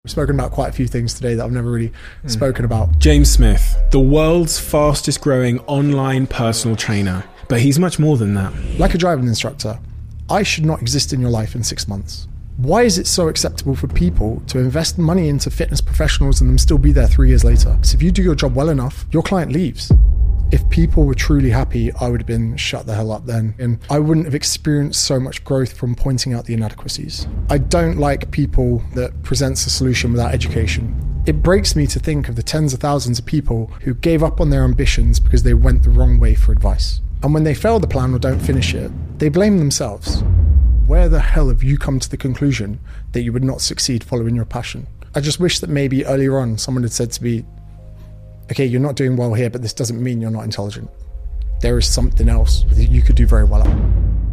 We've spoken about quite a few things today that I've never really spoken about. James Smith, the world's fastest growing online personal trainer. But he's much more than that. Like a driving instructor, I should not exist in your life in 6 months. Why is it so acceptable for people to invest money into fitness professionals and them still be there 3 years later? Because if you do your job well enough, your client leaves. If people were truly happy, I would have been shut the hell up then. And I wouldn't have experienced so much growth from pointing out the inadequacies. I don't like people that presents a solution without education. It breaks me to think of the tens of thousands of people who gave up on their ambitions because they went the wrong way for advice. And when they fail the plan or don't finish it, they blame themselves. Where the hell have you come to the conclusion that you would not succeed following your passion? I just wish that maybe earlier on someone had said to me, okay, you're not doing well here, but this doesn't mean you're not intelligent. There is something else that you could do very well at.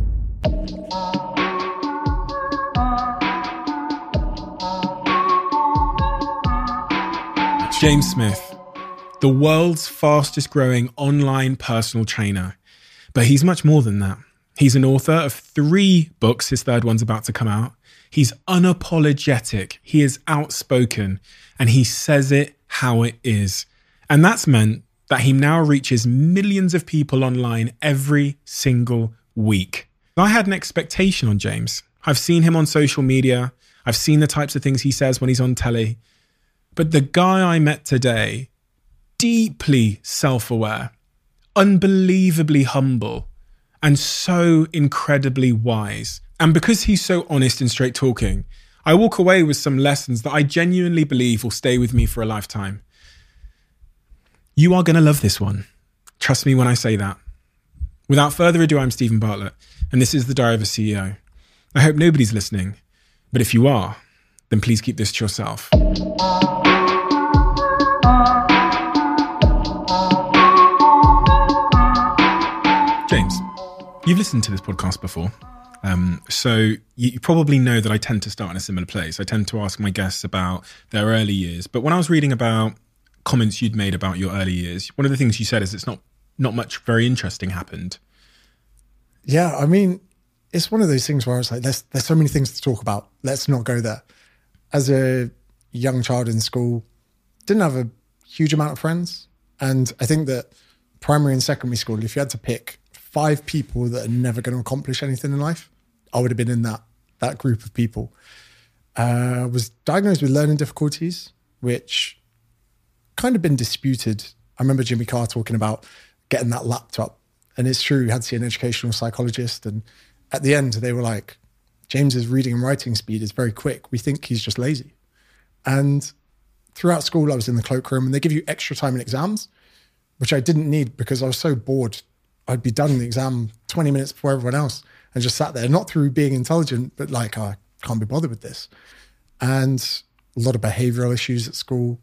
James Smith, the world's fastest growing online personal trainer. But he's much more than that. He's an author of 3 books. His 3rd one's about to come out. He's unapologetic. He is outspoken and he says it how it is. And that's meant that he now reaches millions of people online every single week. I had an expectation on James. I've seen him on social media. I've seen the types of things he says when he's on telly. But the guy I met today, deeply self-aware, unbelievably humble, and so incredibly wise. And because he's so honest and straight talking, I walk away with some lessons that I genuinely believe will stay with me for a lifetime. You are going to love this one. Trust me when I say that. Without further ado, I'm Stephen Bartlett, and this is The Diary of a CEO. I hope nobody's listening, but if you are, then please keep this to yourself. James, you've listened to this podcast before, so you probably know that I tend to start in a similar place. I tend to ask my guests about their early years, but when I was reading about comments you'd made about your early years, one of the things you said is it's not much very interesting happened. Yeah, I mean, it's one of those things where I was like, there's so many things to talk about. Let's not go there. As a young child in school, didn't have a huge amount of friends. And I think that primary and secondary school, if you had to pick 5 people that are never going to accomplish anything in life, I would have been in that group of people. Was diagnosed with learning difficulties, which kind of been disputed. I remember Jimmy Carr talking about getting that laptop, and it's true, he had to see an educational psychologist, and at the end they were like, James's reading and writing speed is very quick, we think he's just lazy. And throughout school I was in the cloakroom, and they give you extra time in exams, which I didn't need because I was so bored. I'd be done the exam 20 minutes before everyone else and just sat there, not through being intelligent, but like, I can't be bothered with this. And a lot of behavioral issues at school.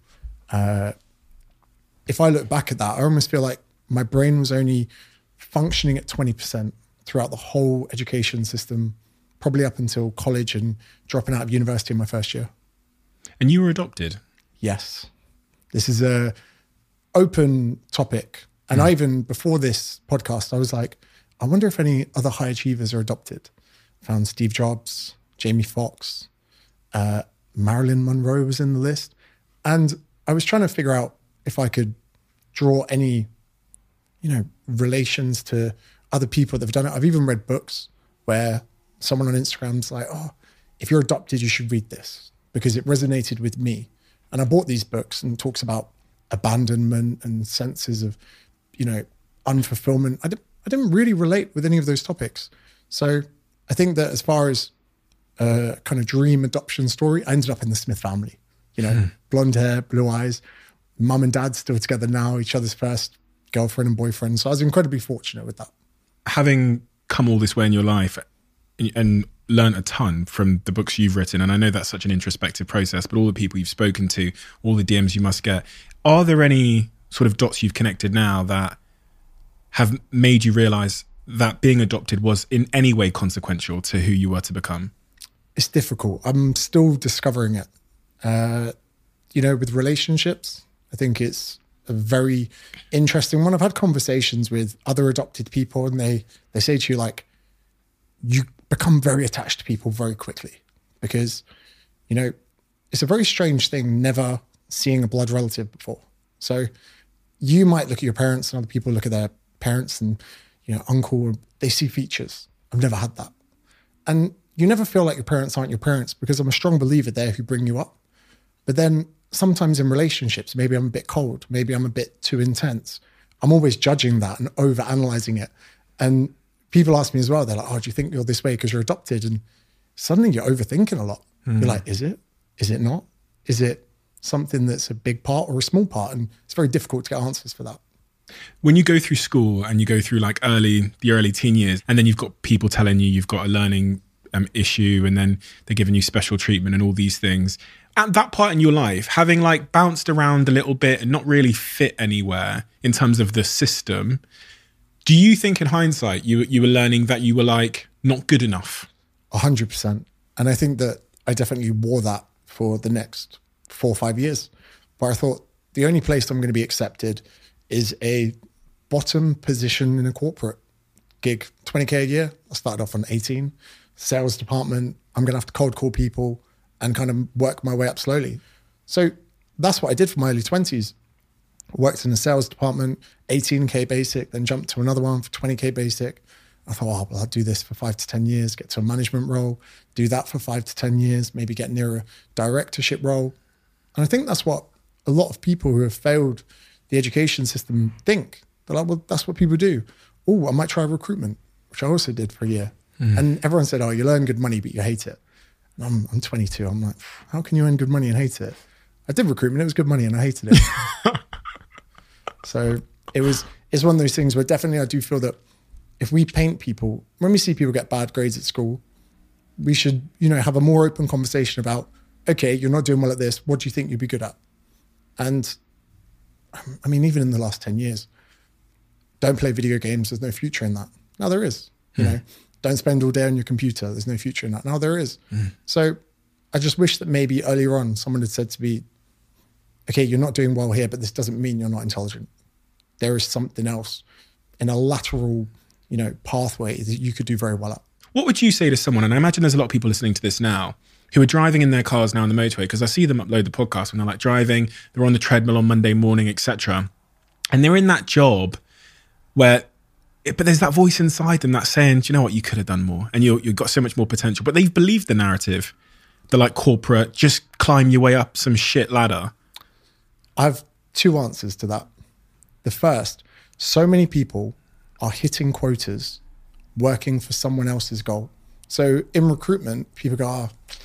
If I look back at that, I almost feel like my brain was only functioning at 20% throughout the whole education system, probably up until college and dropping out of university in my first year. And you were adopted? Yes. This is a open topic. And I even, before this podcast, I was like, I wonder if any other high achievers are adopted. Found Steve Jobs, Jamie Foxx, Marilyn Monroe was in the list. And I was trying to figure out if I could draw any, relations to other people that have done it. I've even read books where someone on Instagram's like, oh, if you're adopted, you should read this because it resonated with me. And I bought these books, and it talks about abandonment and senses of, unfulfillment. I didn't really relate with any of those topics. So I think that as far as a kind of dream adoption story, I ended up in the Smith family. Blonde hair, blue eyes, mum and dad still together now, each other's first girlfriend and boyfriend. So I was incredibly fortunate with that. Having come all this way in your life and learned a ton from the books you've written, and I know that's such an introspective process, but all the people you've spoken to, all the DMs you must get, are there any sort of dots you've connected now that have made you realize that being adopted was in any way consequential to who you were to become? It's difficult. I'm still discovering it. With relationships, I think it's a very interesting one. I've had conversations with other adopted people, and they say to you, like, you become very attached to people very quickly because, it's a very strange thing never seeing a blood relative before. So you might look at your parents and other people look at their parents and, uncle, they see features. I've never had that. And you never feel like your parents aren't your parents, because I'm a strong believer they're who bring you up. But then sometimes in relationships, maybe I'm a bit cold, maybe I'm a bit too intense. I'm always judging that and over-analyzing it. And people ask me as well, they're like, oh, do you think you're this way because you're adopted? And suddenly you're overthinking a lot. You're like, is it? Is it not? Is it something that's a big part or a small part? And it's very difficult to get answers for that. When you go through school and you go through like the early teen years, and then you've got people telling you you've got a learning issue, and then they're giving you special treatment and all these things. At that part in your life, having like bounced around a little bit and not really fit anywhere in terms of the system, do you think in hindsight you were learning that you were like not good enough? 100%. And I think that I definitely wore that for the next 4 or 5 years. But I thought the only place I'm going to be accepted is a bottom position in a corporate gig, 20K a year. I started off on 18, sales department. I'm going to have to cold call people and kind of work my way up slowly. So that's what I did for my early 20s. Worked in the sales department, 18K basic, then jumped to another one for 20K basic. I thought, oh, well, I'll do this for 5 to 10 years, get to a management role, do that for 5 to 10 years, maybe get near a directorship role. And I think that's what a lot of people who have failed the education system think. They're like, well, that's what people do. Oh, I might try recruitment, which I also did for a year. And everyone said, oh, you'll earn good money, but you hate it. And I'm 22. I'm like, how can you earn good money and hate it? I did recruitment. It was good money and I hated it. So it's one of those things where definitely I do feel that if we paint people, when we see people get bad grades at school, we should, have a more open conversation about, okay, you're not doing well at this. What do you think you'd be good at? And I mean, even in the last 10 years, don't play video games. There's no future in that. Now there is, Don't spend all day on your computer. There's no future in that. Now there is. So I just wish that maybe earlier on someone had said to me, okay, you're not doing well here, but this doesn't mean you're not intelligent. There is something else in a lateral, pathway that you could do very well at. What would you say to someone, and I imagine there's a lot of people listening to this now, who are driving in their cars now on the motorway, because I see them upload the podcast when they're like driving, they're on the treadmill on Monday morning, etc. And they're in that job but there's that voice inside them that's saying, do you know what, you could have done more and you've got so much more potential. But they've believed the narrative, the like corporate, just climb your way up some shit ladder. I have 2 answers to that. The first, so many people are hitting quotas working for someone else's goal. So in recruitment, people go,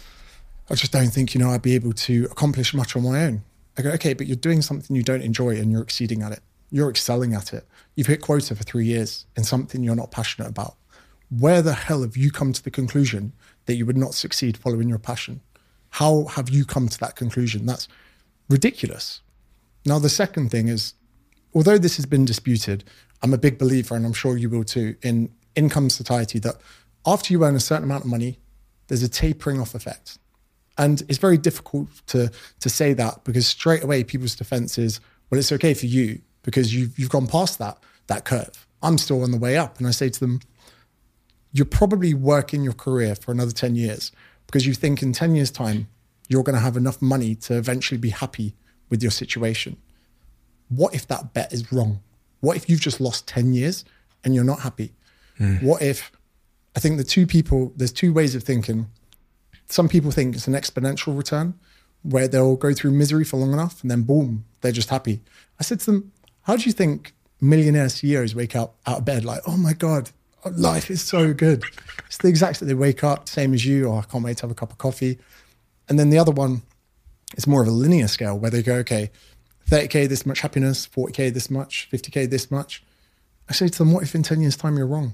I just don't think, I'd be able to accomplish much on my own. I go, okay, but you're doing something you don't enjoy and you're exceeding at it. You're excelling at it. You've hit quota for 3 years in something you're not passionate about. Where the hell have you come to the conclusion that you would not succeed following your passion? How have you come to that conclusion? That's ridiculous. Now, the second thing is, although this has been disputed, I'm a big believer, and I'm sure you will too, in income society, that after you earn a certain amount of money, there's a tapering off effect. And it's very difficult to say that, because straight away people's defense is, well, it's okay for you because you've gone past that curve. I'm still on the way up. And I say to them, you're probably working your career for another 10 years because you think in 10 years' time, you're going to have enough money to eventually be happy with your situation. What if that bet is wrong? What if you've just lost 10 years and you're not happy? What if, I think there's 2 ways of thinking. Some people think it's an exponential return where they'll go through misery for long enough and then boom, they're just happy. I said to them, how do you think millionaire CEOs wake up out of bed like, oh my God, life is so good. It's the exact same. They wake up, same as you, I can't wait to have a cup of coffee. And then the other one is more of a linear scale where they go, okay, 30K, this much happiness, 40K, this much, 50K, this much. I say to them, what if in 10 years' time you're wrong?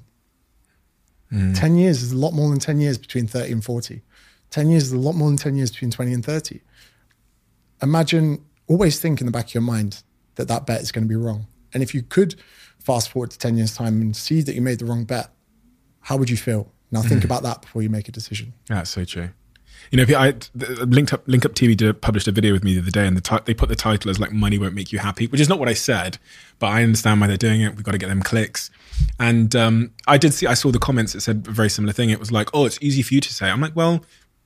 10 years is a lot more than 10 years between 30 and 40. 10 years is a lot more than 10 years between 20 and 30. Imagine, always think in the back of your mind that bet is going to be wrong. And if you could fast forward to 10 years' time and see that you made the wrong bet, how would you feel? Now think about that before you make a decision. That's so true. Link Up TV published a video with me the other day, and they put the title as like "Money Won't Make You Happy," which is not what I said, but I understand why they're doing it. We've got to get them clicks. And I saw the comments that said a very similar thing. It was like, oh, it's easy for you to say. I'm like, well,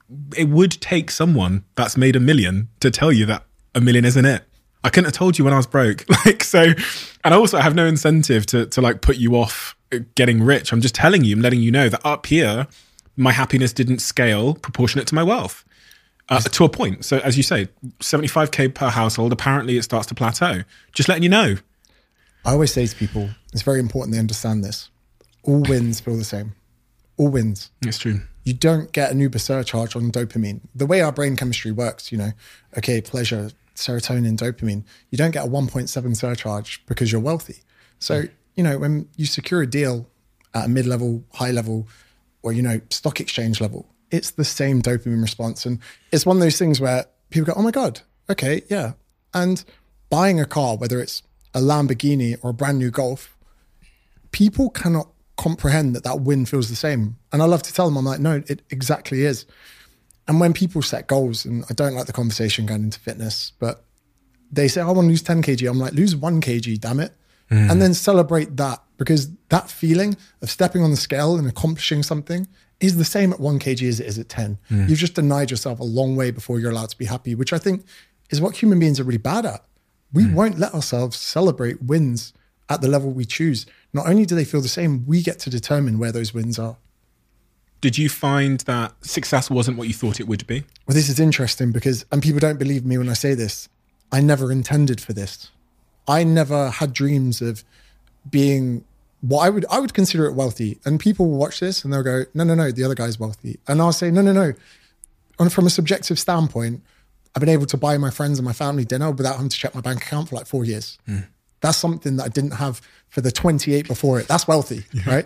it would take someone that's made $1 million to tell you that $1 million isn't it. I couldn't have told you when I was broke. And also I have no incentive to like put you off getting rich. I'm just telling you, I'm letting you know that up here, my happiness didn't scale proportionate to my wealth to a point. So as you say, 75K per household, apparently it starts to plateau. Just letting you know. I always say to people, it's very important they understand this. All wins feel the same. All wins. It's true. You don't get an Uber surcharge on dopamine. The way our brain chemistry works, okay, pleasure, serotonin, dopamine, you don't get a 1.7 surcharge because you're wealthy. So, when you secure a deal at a mid-level, high level, or, stock exchange level, it's the same dopamine response. And it's one of those things where people go, oh my God, okay, yeah. And buying a car, whether it's a Lamborghini or a brand new Golf, people cannot comprehend that win feels the same. And I love to tell them, I'm like, no, it exactly is. And when people set goals, and I don't like the conversation going into fitness, but they say, I want to lose 10 kg. I'm like, lose 1 kg, damn it. And then celebrate that, because that feeling of stepping on the scale and accomplishing something is the same at 1 kg as it is at 10. You've just denied yourself a long way before you're allowed to be happy, which I think is what human beings are really bad at. We won't let ourselves celebrate wins at the level we choose. Not only do they feel the same, we get to determine where those wins are. Did you find that success wasn't what you thought it would be? Well, this is interesting because, and people don't believe me when I say this, I never intended for this. I never had dreams of being what I would consider it wealthy. And people will watch this and they'll go, no, the other guy's wealthy. And I'll say, no. And from a subjective standpoint, I've been able to buy my friends and my family dinner without having to check my bank account for like 4 years. That's something that I didn't have for the 28 before it. That's wealthy, right?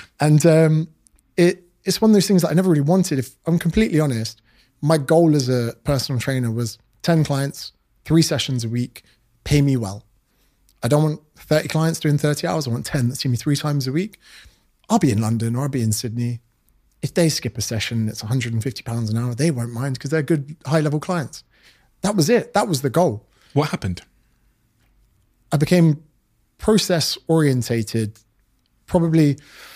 And it's one of those things that I never really wanted. If I'm completely honest, my goal as a personal trainer was 10 clients, 3 sessions a week, pay me well. I don't want 30 clients doing 30 hours. I want 10 that see me 3 times a week. I'll be in London or I'll be in Sydney. If they skip a session, it's £150 an hour. They won't mind because they're good high-level clients. That was it. That was the goal. What happened? I became process-orientated probably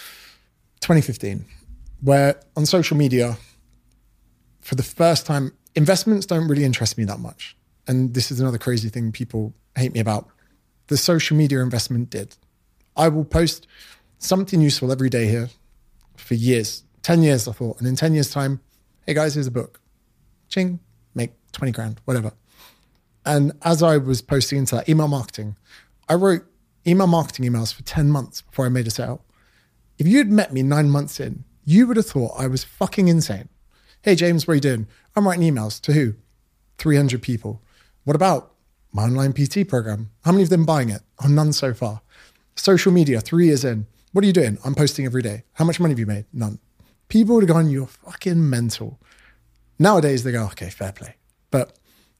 2015, where on social media, for the first time, investments don't really interest me that much. And this is another crazy thing people hate me about. The social media investment did. I will post something useful every day here for years, 10 years, I thought. And in 10 years' time, hey guys, here's a book. Ching, make 20 grand, whatever. And as I was posting into that email marketing, I wrote email marketing emails for 10 months before I made a sale. If you had met me 9 months in, you would have thought I was fucking insane. Hey, James, what are you doing? I'm writing emails to who? 300 people. What about my online PT program? How many of them buying it? Oh, none so far. Social media, 3 years in. What are you doing? I'm posting every day. How much money have you made? None. People would have gone, you're fucking mental. Nowadays, they go, okay, fair play. But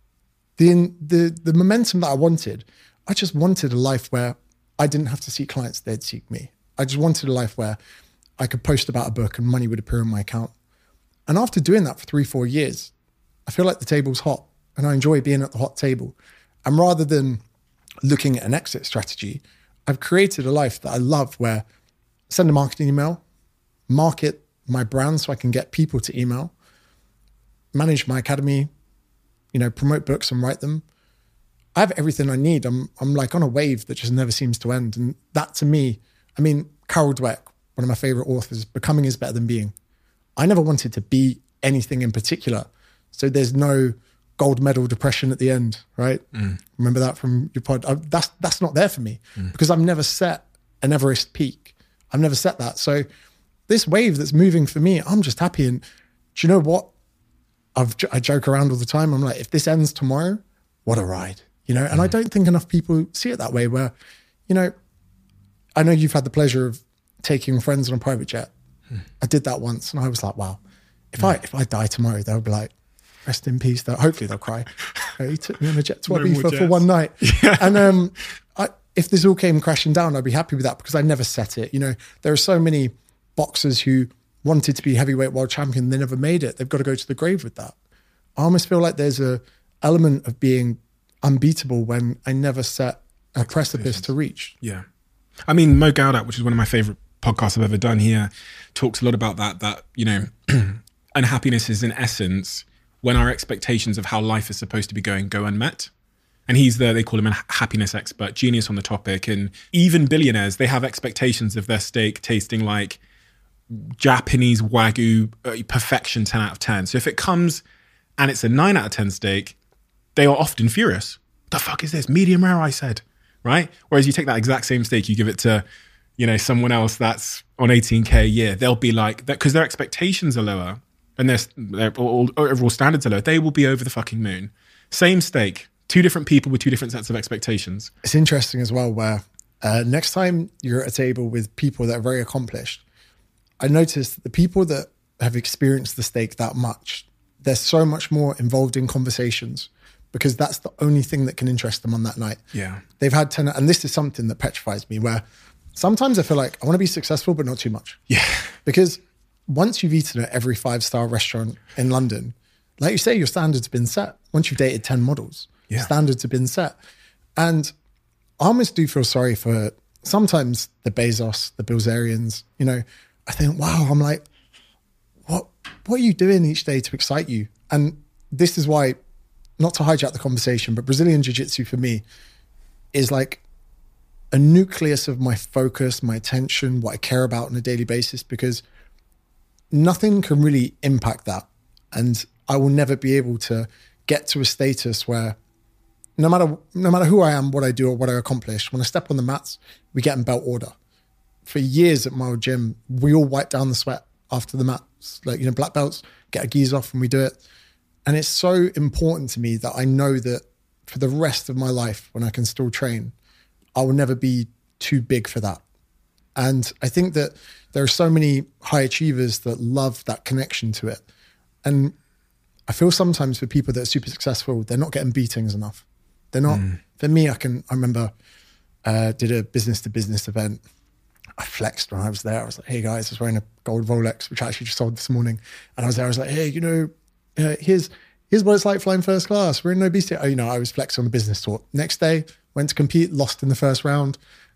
the momentum that I wanted, I just wanted a life where I didn't have to seek clients, they'd seek me. I just wanted a life where I could post about a book and money would appear in my account. And after doing that for 3-4 years, I feel like the table's hot and I enjoy being at the hot table. And rather than looking at an exit strategy, I've created a life that I love where I send a marketing email, market my brand so I can get people to email, manage my academy, promote books and write them. I have everything I need. I'm like on a wave that just never seems to end. And that to me, Carol Dweck, one of my favorite authors, Becoming is Better Than Being. I never wanted to be anything in particular. So there's no gold medal depression at the end, right? Remember that from your pod? That's not there for me because I've never set an Everest peak. I've never set that. So this wave that's moving for me, I'm just happy. And do you know what? I joke around all the time. I'm like, if this ends tomorrow, what a ride, And I don't think enough people see it that way where, I know you've had the pleasure of taking friends on a private jet. I did that once and I was like, wow, if I die tomorrow, they'll be like, rest in peace. Hopefully they'll cry. He took me on a jet to Ibiza for one night. Yeah. And if this all came crashing down, I'd be happy with that because I never set it. There are so many boxers who wanted to be heavyweight world champion. They never made it. They've got to go to the grave with that. I almost feel like there's a element of being unbeatable when I never set a precipice to reach. Yeah. Mo Gaudat, which is one of my favorite podcasts I've ever done here, talks a lot about that unhappiness is in essence when our expectations of how life is supposed to be going go unmet. And they call him a happiness expert, genius on the topic. And even billionaires, they have expectations of their steak tasting like Japanese Wagyu, perfection 10 out of 10. So if it comes and it's a 9 out of 10 steak, they are often furious. The fuck is this? Medium rare, I said, right? Whereas you take that exact same steak, you give it to, someone else that's on 18K a year, they'll be like that because their expectations are lower and their overall standards are lower. They will be over the fucking moon. Same steak, two different people with two different sets of expectations. It's interesting as well where next time you're at a table with people that are very accomplished, I noticed that the people that have experienced the steak that much, they're so much more involved in conversations because that's the only thing that can interest them on that night. Yeah. They've had 10, and this is something that petrifies me where sometimes I feel like I want to be successful, but not too much. Yeah. Because once you've eaten at every 5-star restaurant in London, like you say, your standards have been set. Once you've dated 10 models, standards have been set. And I almost do feel sorry for sometimes the Bezos, the Bilzerians, I think, wow, I'm like, what are you doing each day to excite you? And this is why, not to hijack the conversation, but Brazilian Jiu-Jitsu for me is like a nucleus of my focus, my attention, what I care about on a daily basis, because nothing can really impact that. And I will never be able to get to a status where no matter who I am, what I do or what I accomplish, when I step on the mats, we get in belt order. For years at my old gym, we all wipe down the sweat after the mats, like, black belts, get our gis off and we do it. And it's so important to me that I know that for the rest of my life, when I can still train, I will never be too big for that. And I think that there are so many high achievers that love that connection to it. And I feel sometimes for people that are super successful, they're not getting beatings enough. They're not, for me, I remember did a business to business event. I flexed when I was there. I was like, hey guys, I was wearing a gold Rolex, which I actually just sold this morning. And I was there, I was like, hey, here's what it's like flying first class. We're in obesity. I was flexing on the business tour. Next day, went to compete, lost in the first round,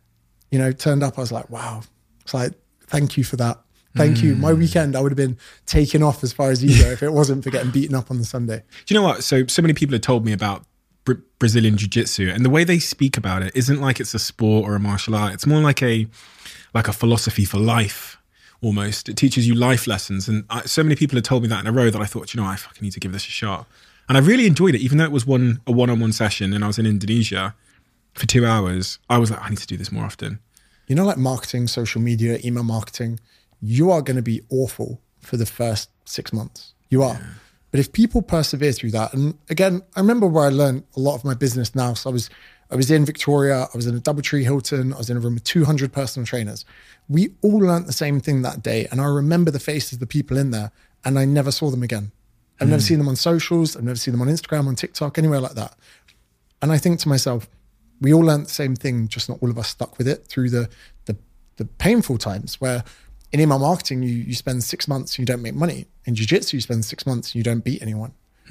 turned up. I was like, wow. It's like, thank you for that. Thank you. My weekend, I would have been taken off as far as you go if it wasn't for getting beaten up on the Sunday. Do you know what? So many people have told me about Brazilian Jiu-Jitsu, and the way they speak about it isn't like it's a sport or a martial art. It's more like a philosophy for life, almost. It teaches you life lessons. And so many people have told me that in a row that I thought, I fucking need to give this a shot. And I really enjoyed it, even though it was a one-on-one session and I was in Indonesia for 2 hours. I was like, I need to do this more often. Like marketing, social media, email marketing, you are going to be awful for the first 6 months. You are. Yeah. But if people persevere through that, and again, I remember where I learned a lot of my business now. So I was in Victoria, I was in a DoubleTree Hilton, I was in a room with 200 personal trainers. We all learned the same thing that day. And I remember the faces of the people in there, and I never saw them again. I've never seen them on socials. I've never seen them on Instagram, on TikTok, anywhere like that. And I think to myself, we all learned the same thing, just not all of us stuck with it through the painful times where in email marketing, you spend 6 months and you don't make money. In jiu-jitsu, you spend 6 months and you don't beat anyone.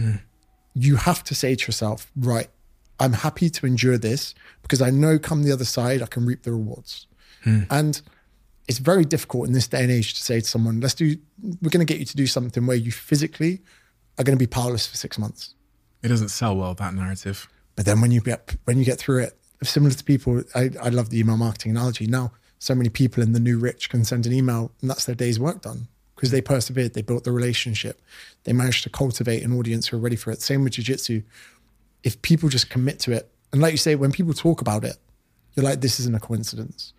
You have to say to yourself, right, I'm happy to endure this because I know come the other side, I can reap the rewards. And it's very difficult in this day and age to say to someone, we're going to get you to do something where you physically are going to be powerless for 6 months. It doesn't sell well, that narrative. But then when you get through it, similar to people, I love the email marketing analogy. Now, so many people in the new rich can send an email and that's their day's work done because they persevered, they built the relationship, they managed to cultivate an audience who are ready for it. Same with jiu-jitsu. If people just commit to it, and like you say, when people talk about it, you're like, this isn't a coincidence.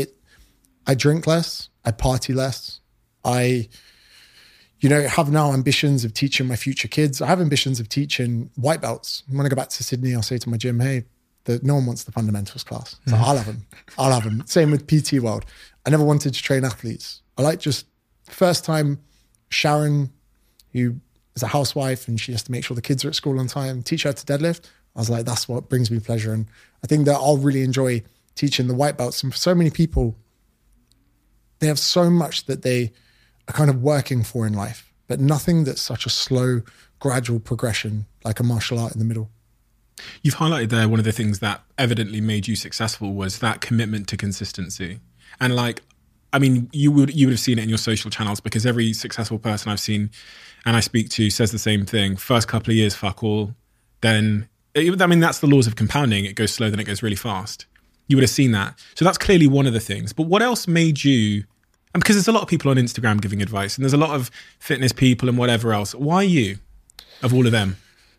I drink less, I party less, I have now ambitions of teaching my future kids. I have ambitions of teaching white belts. When I go back to Sydney, I'll say to my gym, hey, no one wants the fundamentals class. So I'll have them. Same with PT World. I never wanted to train athletes. I like just first time Sharon, who is a housewife and she has to make sure the kids are at school on time, teach her to deadlift. I was like, that's what brings me pleasure. And I think that I'll really enjoy teaching the white belts. And for so many people, they have so much that they are kind of working for in life, but nothing that's such a slow, gradual progression like a martial art in the middle. You've highlighted there one of the things that evidently made you successful was that commitment to consistency. And I mean, you would have seen it in your social channels, because every successful person I've seen and I speak to says the same thing. First couple of years, fuck all. Then, I mean, that's the laws of compounding. It goes slow, then it goes really fast. You would have seen that. So that's clearly one of the things. But what else made you, and because there's a lot of people on Instagram giving advice, and there's a lot of fitness people and whatever else. Why you, of all of them?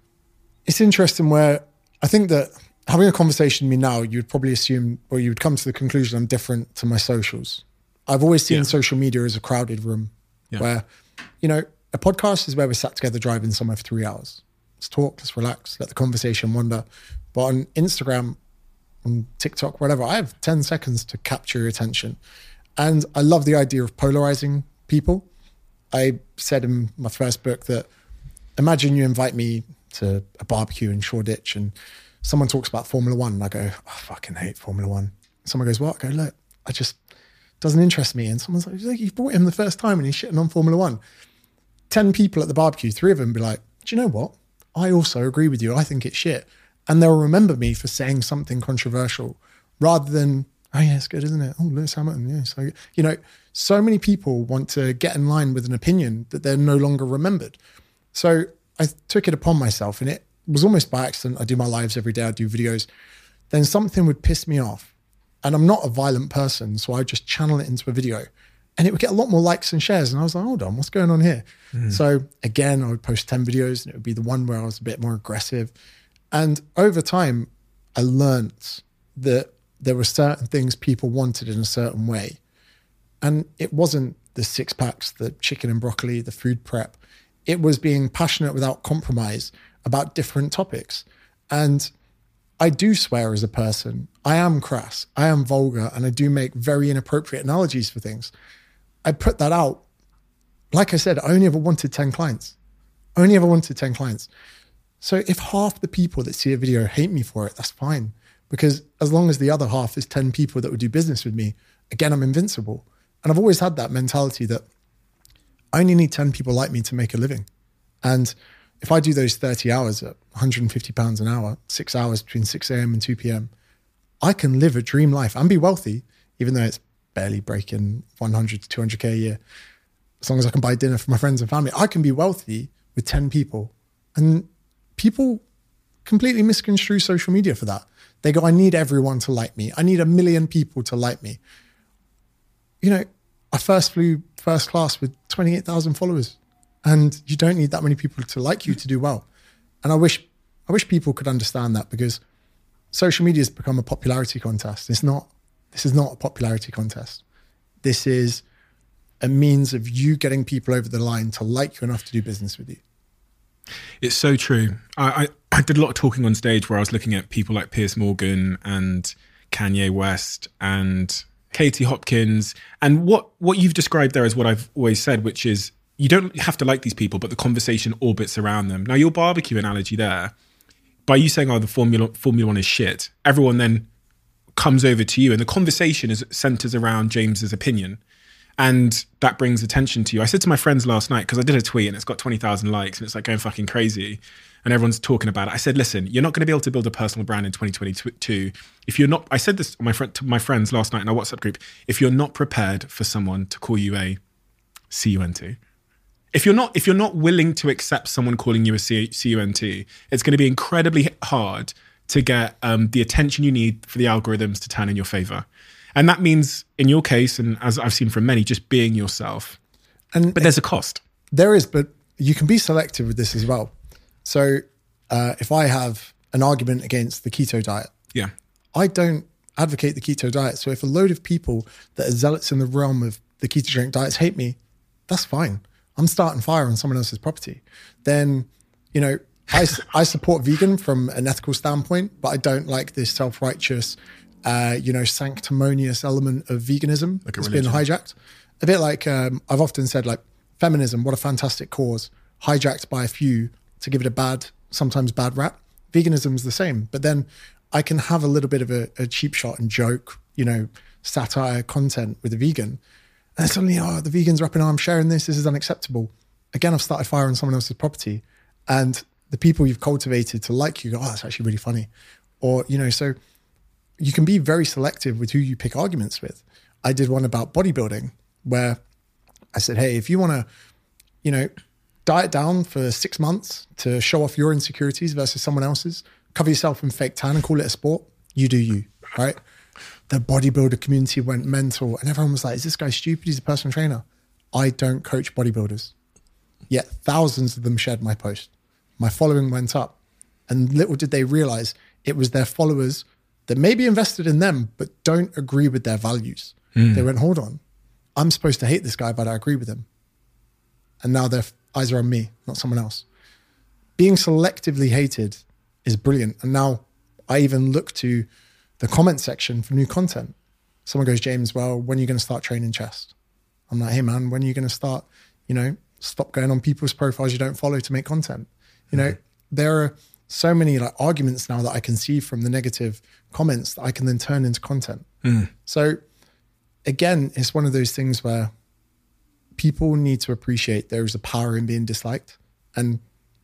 It's interesting where I think that having a conversation with me now, you'd probably assume, or you would come to the conclusion I'm different to my socials. I've always seen social media as a crowded room where, you know, a podcast is where we're sat together driving somewhere for 3 hours. Let's talk, let's relax, let the conversation wander. But on Instagram, on TikTok, whatever, I have 10 seconds to capture your attention. And I love the idea of polarizing people. I said in my first book that imagine you invite me to a barbecue in Shoreditch and someone talks about Formula One and I go, I fucking hate Formula One. Someone goes, what? I go, look, doesn't interest me. And someone's like, you brought him the first time and he's shitting on Formula One. 10 people at the barbecue, 3 of them be like, do you know what? I also agree with you. I think it's shit. And they'll remember me for saying something controversial rather than, oh yeah, it's good, isn't it? Oh, Lewis Hamilton, yeah. So, you know, so many people want to get in line with an opinion that they're no longer remembered. So I took it upon myself, and it was almost by accident. I do my lives every day. I do videos. Then something would piss me off. And I'm not a violent person, so I just channel it into a video. And it would get a lot more likes and shares. And I was like, hold on, what's going on here? So again, I would post 10 videos and it would be the one where I was a bit more aggressive. And over time, I learned that there were certain things people wanted in a certain way. And it wasn't the 6-packs, the chicken and broccoli, the food prep. It was being passionate without compromise about different topics. And I do swear as a person. I am crass, I am vulgar, and I do make very inappropriate analogies for things. I put that out. Like I said, I only ever wanted 10 clients. So if half the people that see a video hate me for it, that's fine. Because as long as the other half is 10 people that would do business with me, again, I'm invincible. And I've always had that mentality that I only need 10 people like me to make a living. And if I do those 30 hours at £150 an hour, 6 hours between 6 a.m. and 2 p.m., I can live a dream life and be wealthy, even though it's barely breaking 100 to 200K a year. As long as I can buy dinner for my friends and family, I can be wealthy with 10 people. And people completely misconstrue social media for that. They go, I need everyone to like me. I need 1 million people to like me. You know, I first flew first class with 28,000 followers. And you don't need that many people to like you to do well. And I wish people could understand that, because social media has become a popularity contest. This is not a popularity contest. This is a means of you getting people over the line to like you enough to do business with you. It's so true. I did a lot of talking on stage where I was looking at people like Piers Morgan and Kanye West and Katie Hopkins. And what you've described there is what I've always said, which is you don't have to like these people, but the conversation orbits around them. Now, your barbecue analogy there, by you saying, oh, the Formula One is shit, everyone then comes over to you and the conversation centers around James's opinion. And that brings attention to you. I said to my friends last night, because I did a tweet and it's got 20,000 likes and it's like going fucking crazy and everyone's talking about it. I said, listen, you're not going to be able to build a personal brand in 2022 if you're not, I said this to my friends last night in our WhatsApp group, if you're not prepared for someone to call you a CUNT. If you're not willing to accept someone calling you a CUNT, it's going to be incredibly hard to get the attention you need for the algorithms to turn in your favor. And that means, in your case, and as I've seen from many, just being yourself. But there's a cost. There is, but you can be selective with this as well. So if I have an argument against the keto diet, I don't advocate the keto diet. So if a load of people that are zealots in the realm of the ketogenic diets hate me, that's fine. I'm starting fire on someone else's property. Then, you know, I support vegan from an ethical standpoint, but I don't like this self-righteous, sanctimonious element of veganism that's been hijacked. A bit like I've often said, like feminism, what a fantastic cause, hijacked by a few to give it sometimes bad rap. Veganism is the same, but then I can have a little bit of a cheap shot and joke, satire content with a vegan. And suddenly, the vegans are up in arms sharing this is unacceptable. Again, I've started fire on someone else's property. And the people you've cultivated to like you go, that's actually really funny. Or, so you can be very selective with who you pick arguments with. I did one about bodybuilding where I said, hey, if you want to, diet down for 6 months to show off your insecurities versus someone else's, cover yourself in fake tan and call it a sport, you do you, right? The bodybuilder community went mental and everyone was like, is this guy stupid? He's a personal trainer. I don't coach bodybuilders. Yet thousands of them shared my post. My following went up. And little did they realize it was their followers that maybe invested in them, but don't agree with their values. They went, hold on, I'm supposed to hate this guy, but I agree with him. And now their eyes are on me, not someone else. Being selectively hated is brilliant. And now I even look to the comment section for new content. Someone goes, James, well, when are you going to start training chest? I'm like, hey man, when are you going to start, stop going on people's profiles you don't follow to make content? There are so many like arguments now that I can see from the negative comments that I can then turn into content. So again, it's one of those things where people need to appreciate there is a power in being disliked. And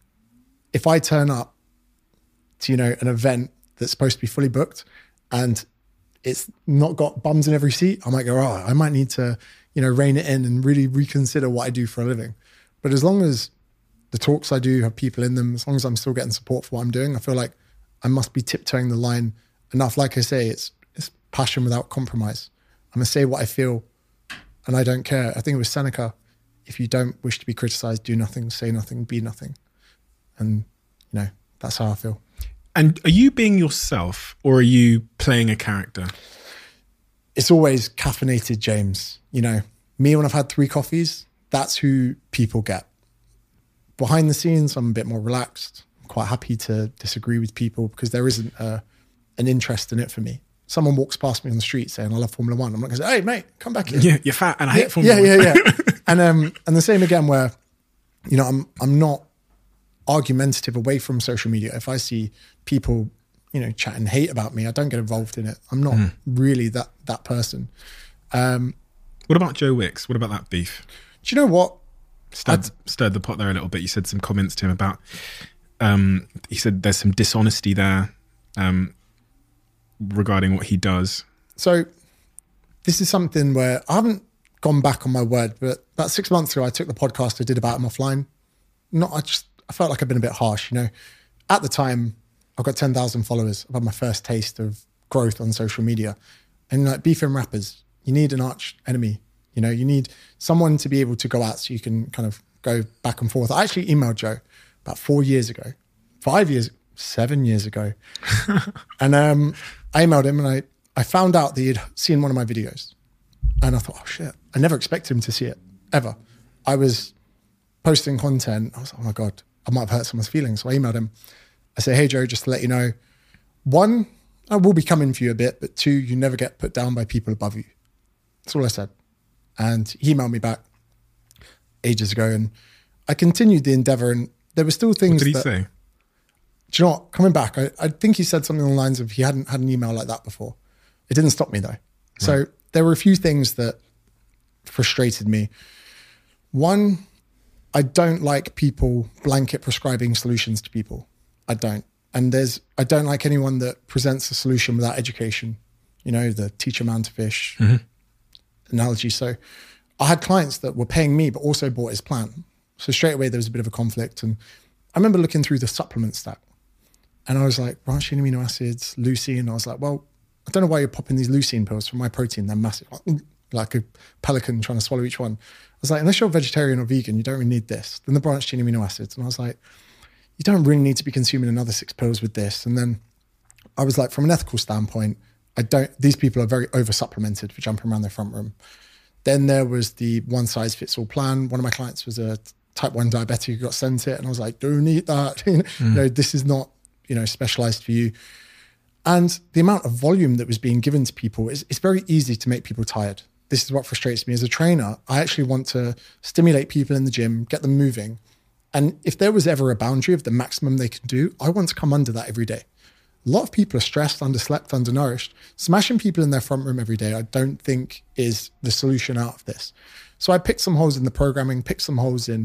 if I turn up to, an event that's supposed to be fully booked and it's not got bums in every seat, I might go, oh, I might need to, rein it in and really reconsider what I do for a living. But as long as the talks I do have people in them, as long as I'm still getting support for what I'm doing, I feel like I must be tiptoeing the line enough. Like I say, it's passion without compromise. I'm going to say what I feel and I don't care. I think it was Seneca. If you don't wish to be criticized, do nothing, say nothing, be nothing. And, that's how I feel. And are you being yourself or are you playing a character? It's always caffeinated, James. Me when I've had 3 coffees, that's who people get. Behind the scenes, I'm a bit more relaxed. I'm quite happy to disagree with people because there isn't an interest in it for me. Someone walks past me on the street saying, I love Formula One. I'm not going to say, hey, mate, come back here. Yeah, you're fat and I hate Formula One. Yeah. And the same again where, I'm not argumentative away from social media. If I see people, chatting hate about me, I don't get involved in it. I'm not really that person. What about Joe Wicks? What about that beef? Do you know what? Stirred the pot there a little bit. You said some comments to him about, he said there's some dishonesty there regarding what he does. So this is something where I haven't gone back on my word, but about 6 months ago, I took the podcast I did about him offline. I felt like I've been a bit harsh, At the time, I've got 10,000 followers. I've had my first taste of growth on social media. And like beefing rappers, you need an arch enemy. You need someone to be able to go at so you can kind of go back and forth. I actually emailed Joe about 7 years ago. And I emailed him and I found out that he'd seen one of my videos. And I thought, oh shit, I never expected him to see it, ever. I was posting content. I was like, oh my God, I might have hurt someone's feelings. So I emailed him. I said, hey Joe, just to let you know, 1, I will be coming for you a bit, but 2, you never get put down by people above you. That's all I said. And he emailed me back ages ago and I continued the endeavor and there were still things. What did he say? Do you know what? Coming back, I think he said something along the lines of he hadn't had an email like that before. It didn't stop me though. Right. So there were a few things that frustrated me. 1, I don't like people blanket prescribing solutions to people. I don't. And I don't like anyone that presents a solution without education. The teach a man to fish analogy. So I had clients that were paying me, but also bought his plan. So straight away, there was a bit of a conflict. And I remember looking through the supplement stack and I was like, branched chain amino acids, leucine. I was like, well, I don't know why you're popping these leucine pills for my protein. They're massive, like a pelican trying to swallow each one. I was like, unless you're vegetarian or vegan, you don't really need this. Then the branched chain amino acids. And I was like, you don't really need to be consuming another 6 pills with this. And then I was like, from an ethical standpoint, these people are very over supplemented for jumping around their front room. Then there was the one size fits all plan. One of my clients was a type 1 diabetic who got sent it. And I was like, don't eat that. This is not, specialized for you. And the amount of volume that was being given to people it's very easy to make people tired. This is what frustrates me as a trainer. I actually want to stimulate people in the gym, get them moving. And if there was ever a boundary of the maximum they can do, I want to come under that every day. A lot of people are stressed, underslept, undernourished. Smashing people in their front room every day, I don't think is the solution out of this. So I picked some holes in the programming, picked some holes in,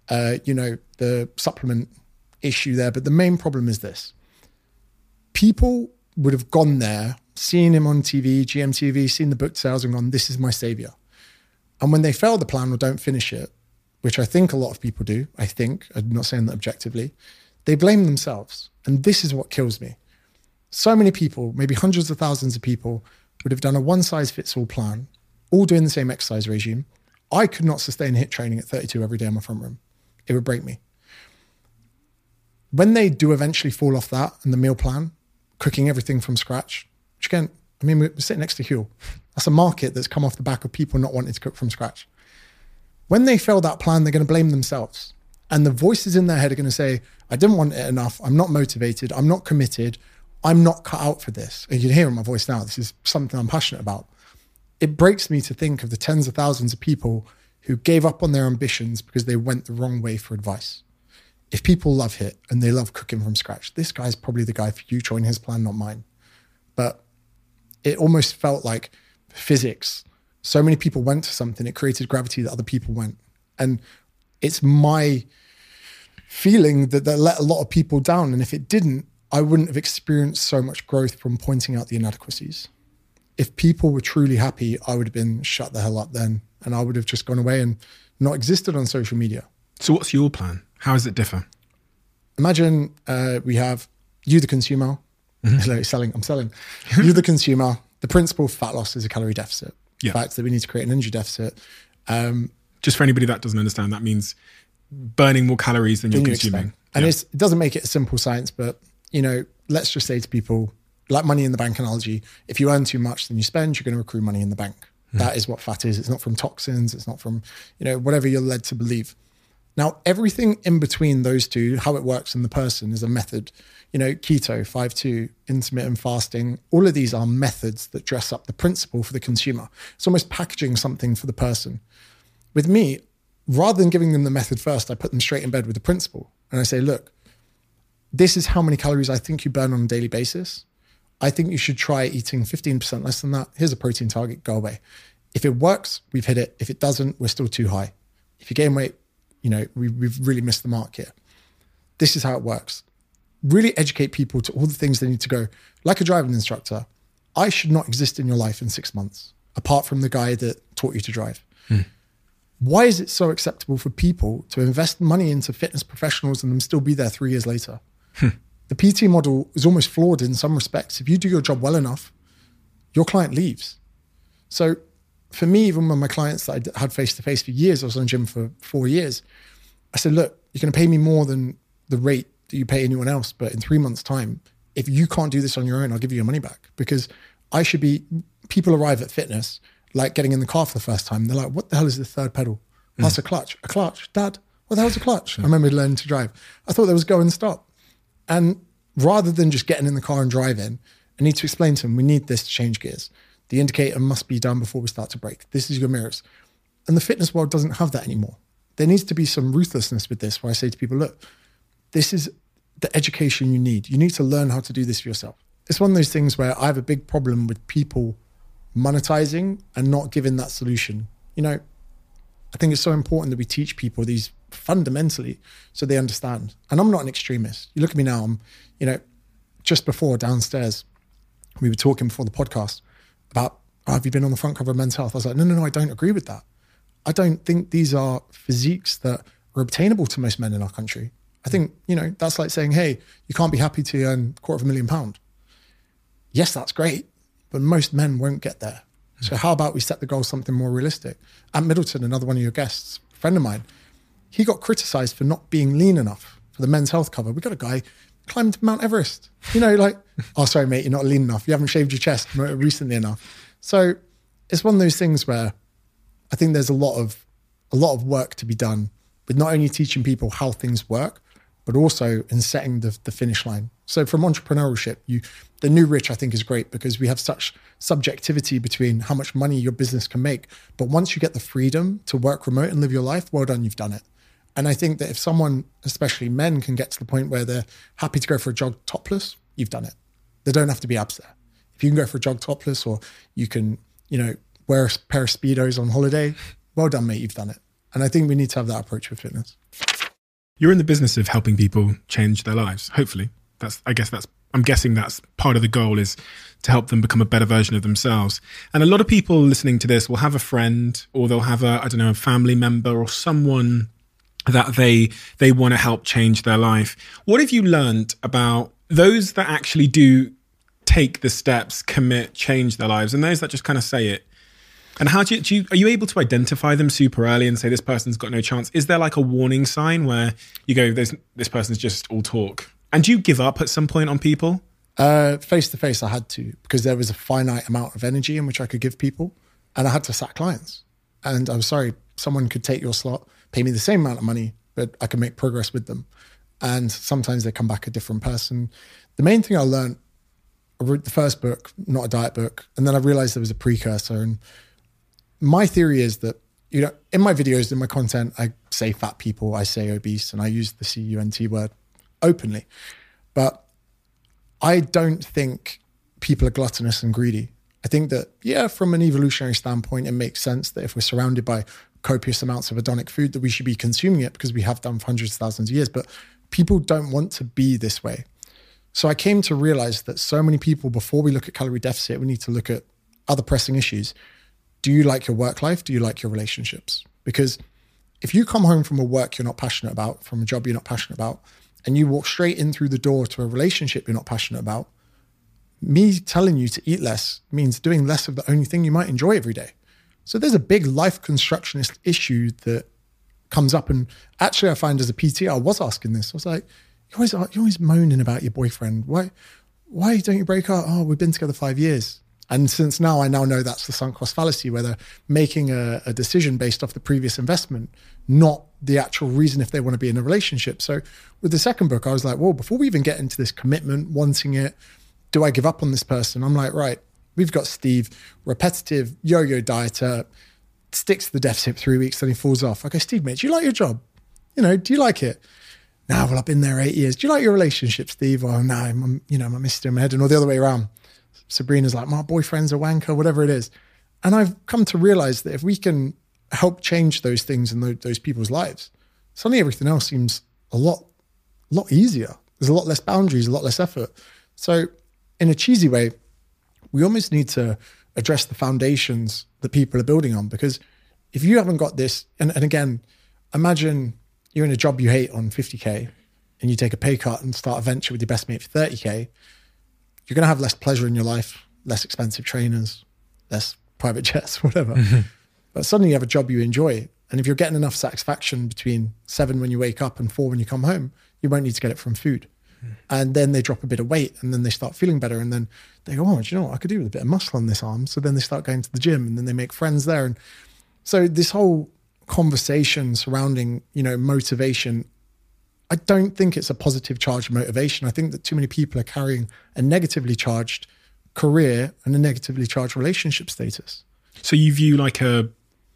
the supplement issue there. But the main problem is this. People would have gone there seen him on TV, GMTV, seen the book sales and gone, this is my savior. And when they fail the plan or don't finish it, which I think a lot of people do, I'm not saying that objectively, they blame themselves. And this is what kills me. So many people, maybe hundreds of thousands of people, would have done a one-size-fits-all plan, all doing the same exercise regime. I could not sustain HIIT training at 32 every day in my front room. It would break me. When they do eventually fall off that and the meal plan, cooking everything from scratch, which again, I mean, we're sitting next to Huel. That's a market that's come off the back of people not wanting to cook from scratch. When they fail that plan, they're going to blame themselves. And the voices in their head are going to say, I didn't want it enough. I'm not motivated. I'm not committed. I'm not cut out for this. And you can hear in my voice now, this is something I'm passionate about. It breaks me to think of the tens of thousands of people who gave up on their ambitions because they went the wrong way for advice. If people love HIIT and they love cooking from scratch, this guy's probably the guy for you. Join his plan, not mine. But it almost felt like physics. So many people went to something, it created gravity that other people went. And it's my feeling that let a lot of people down. And if it didn't, I wouldn't have experienced so much growth from pointing out the inadequacies. If people were truly happy, I would have been shut the hell up then. And I would have just gone away and not existed on social media. So what's your plan? How does it differ? Imagine we have you, the consumer. Mm-hmm. I'm selling. You, the consumer. The principle of fat loss is a calorie deficit. The fact that we need to create an energy deficit. Just for anybody that doesn't understand, that means burning more calories than you're consuming. And it doesn't make it a simple science, but let's just say to people, like money in the bank analogy, if you earn too much than you spend, you're going to accrue money in the bank. That is what fat is. It's not from toxins. It's not from, whatever you're led to believe. Now, everything in between those two, how it works in the person is a method. Keto, 5-2, intermittent fasting, all of these are methods that dress up the principle for the consumer. It's almost packaging something for the person. With me, rather than giving them the method first, I put them straight in bed with the principle. And I say, look, this is how many calories I think you burn on a daily basis. I think you should try eating 15% less than that. Here's a protein target, go away. If it works, we've hit it. If it doesn't, we're still too high. If you gain weight, we've really missed the mark here. This is how it works. Really educate people to all the things they need to go. Like a driving instructor, I should not exist in your life in 6 months, apart from the guy that taught you to drive. Why is it so acceptable for people to invest money into fitness professionals and them still be there 3 years later? The PT model is almost flawed in some respects. If you do your job well enough, your client leaves. So for me, even with my clients that I had face-to-face for years, I was on gym for 4 years. I said, look, you're going to pay me more than the rate that you pay anyone else. But in 3 months' time, if you can't do this on your own, I'll give you your money back. Because people arrive at fitness like getting in the car for the first time. They're like, what the hell is the third pedal? That's a clutch. A clutch? Dad, what the hell's a clutch? I remember learning to drive. I thought there was go and stop. And rather than just getting in the car and driving, I need to explain to them, we need this to change gears. The indicator must be done before we start to brake. This is your mirrors. And the fitness world doesn't have that anymore. There needs to be some ruthlessness with this, where I say to people, look, this is the education you need. You need to learn how to do this for yourself. It's one of those things where I have a big problem with people monetizing and not giving that solution. I think it's so important that we teach people these fundamentally so they understand. And I'm not an extremist. You look at me now, I'm, just before downstairs, we were talking before the podcast about, have you been on the front cover of Men's Health? I was like, no, I don't agree with that. I don't think these are physiques that are obtainable to most men in our country. I think, that's like saying, hey, you can't be happy to earn £250,000. Yes, that's great, but most men won't get there. So how about we set the goal something more realistic? Ant Middleton, another one of your guests, a friend of mine, he got criticized for not being lean enough for the Men's Health cover. We got a guy climbed Mount Everest, oh, sorry, mate, you're not lean enough. You haven't shaved your chest recently enough. So it's one of those things where I think there's a lot of work to be done with not only teaching people how things work, but also in setting the finish line. So from entrepreneurship, the new rich, I think, is great because we have such subjectivity between how much money your business can make. But once you get the freedom to work remote and live your life, well done, you've done it. And I think that if someone, especially men, can get to the point where they're happy to go for a jog topless, you've done it. There don't have to be abs there. If you can go for a jog topless, or you can, wear a pair of Speedos on holiday, well done, mate, you've done it. And I think we need to have that approach with fitness. You're in the business of helping people change their lives, hopefully. I'm guessing that's part of the goal, is to help them become a better version of themselves. And a lot of people listening to this will have a friend, or they'll have a family member or someone that they want to help change their life. What have you learned about those that actually do take the steps, commit, change their lives, and those that just kind of say it? And how are you able to identify them super early and say this person's got no chance? Is there like a warning sign where you go, this person's just all talk? And do you give up at some point on people? Face to face, I had to, because there was a finite amount of energy in which I could give people, and I had to sack clients. And I'm sorry, someone could take your slot, pay me the same amount of money, but I can make progress with them. And sometimes they come back a different person. The main thing I learned, I wrote the first book, not a diet book, and then I realized there was a precursor. And my theory is that, in my videos, in my content, I say fat people, I say obese, and I use the CUNT word openly. But I don't think people are gluttonous and greedy. I think that, from an evolutionary standpoint, it makes sense that if we're surrounded by copious amounts of hedonic food, that we should be consuming it, because we have done for hundreds of thousands of years. But people don't want to be this way. So I came to realize that so many people, before we look at calorie deficit, we need to look at other pressing issues. Do you like your work life? Do you like your relationships? Because if you come home from a work you're not passionate about, from a job you're not passionate about, and you walk straight in through the door to a relationship you're not passionate about, me telling you to eat less means doing less of the only thing you might enjoy every day. So there's a big life constructionist issue that comes up. And actually, I find as a PT, I was asking this. I was like, you're always moaning about your boyfriend. Why don't you break up? Oh, we've been together 5 years. And since now, I now know that's the sunk cost fallacy, where they're making a decision based off the previous investment, not the actual reason if they want to be in a relationship. So with the second book, I was like, well, before we even get into this commitment, wanting it, do I give up on this person? I'm like, right, we've got Steve, repetitive yo-yo dieter, sticks to the deficit 3 weeks, then he falls off. I go, Steve, mate, do you like your job? Do you like it? No, well, I've been there 8 years. Do you like your relationship, Steve? Well, no, I'm Mr. in my head, and or the other way around. Sabrina's like, my boyfriend's a wanker, whatever it is. And I've come to realize that if we can help change those things in those people's lives, suddenly everything else seems a lot easier. There's a lot less boundaries, a lot less effort. So in a cheesy way, we almost need to address the foundations that people are building on, because if you haven't got this, and again, imagine you're in a job you hate on 50K and you take a pay cut and start a venture with your best mate for 30K, you're going to have less pleasure in your life, less expensive trainers, less private jets, whatever. Mm-hmm. But suddenly you have a job you enjoy. And if you're getting enough satisfaction between 7 when you wake up and 4 when you come home, you won't need to get it from food. And then they drop a bit of weight and then they start feeling better. And then they go, oh, do you know what? I could do with a bit of muscle on this arm. So then they start going to the gym and then they make friends there. And so this whole conversation surrounding, motivation, I don't think it's a positive charged motivation. I think that too many people are carrying a negatively charged career and a negatively charged relationship status. So you view like a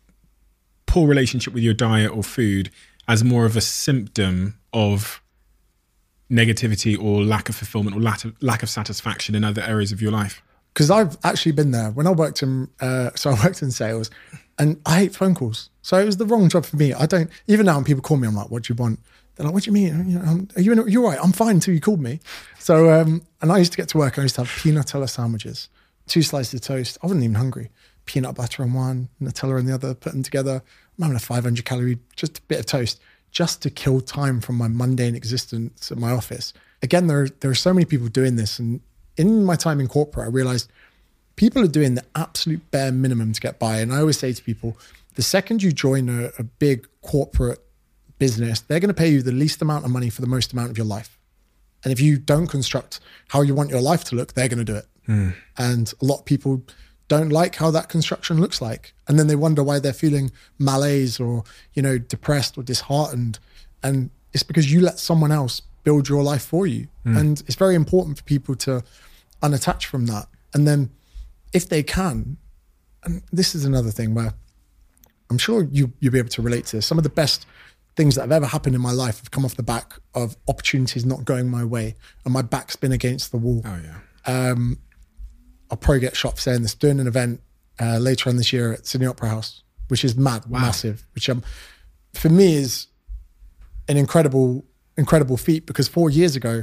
poor relationship with your diet or food as more of a symptom of negativity or lack of fulfillment or lack of satisfaction in other areas of your life? Because I've actually been there. When I worked in, I worked in sales, and I hate phone calls. So it was the wrong job for me. Even now when people call me, I'm like, what do you want? They're like, what do you mean? You're right. I'm fine until you called me. So, and I used to get to work, and I used to have peanut Nutella sandwiches, 2 slices of toast. I wasn't even hungry. Peanut butter on one, Nutella on the other, put them together. I'm having a 500 calorie, just a bit of toast, just to kill time from my mundane existence at my office. Again, there are so many people doing this. And in my time in corporate, I realized people are doing the absolute bare minimum to get by. And I always say to people, the second you join a big corporate business, they're going to pay you the least amount of money for the most amount of your life. And if you don't construct how you want your life to look, they're going to do it. And a lot of people don't like how that construction looks like. And then they wonder why they're feeling malaise or, depressed or disheartened. And it's because you let someone else build your life for you. And it's very important for people to unattach from that. And then if they can, and this is another thing where I'm sure you'll be able to relate to this. Some of the best things that have ever happened in my life have come off the back of opportunities not going my way and my back's been against the wall. Oh yeah. I'll probably get shot for saying this, doing an event later on this year at Sydney Opera House, which is massive, which for me is an incredible feat, because 4 years ago,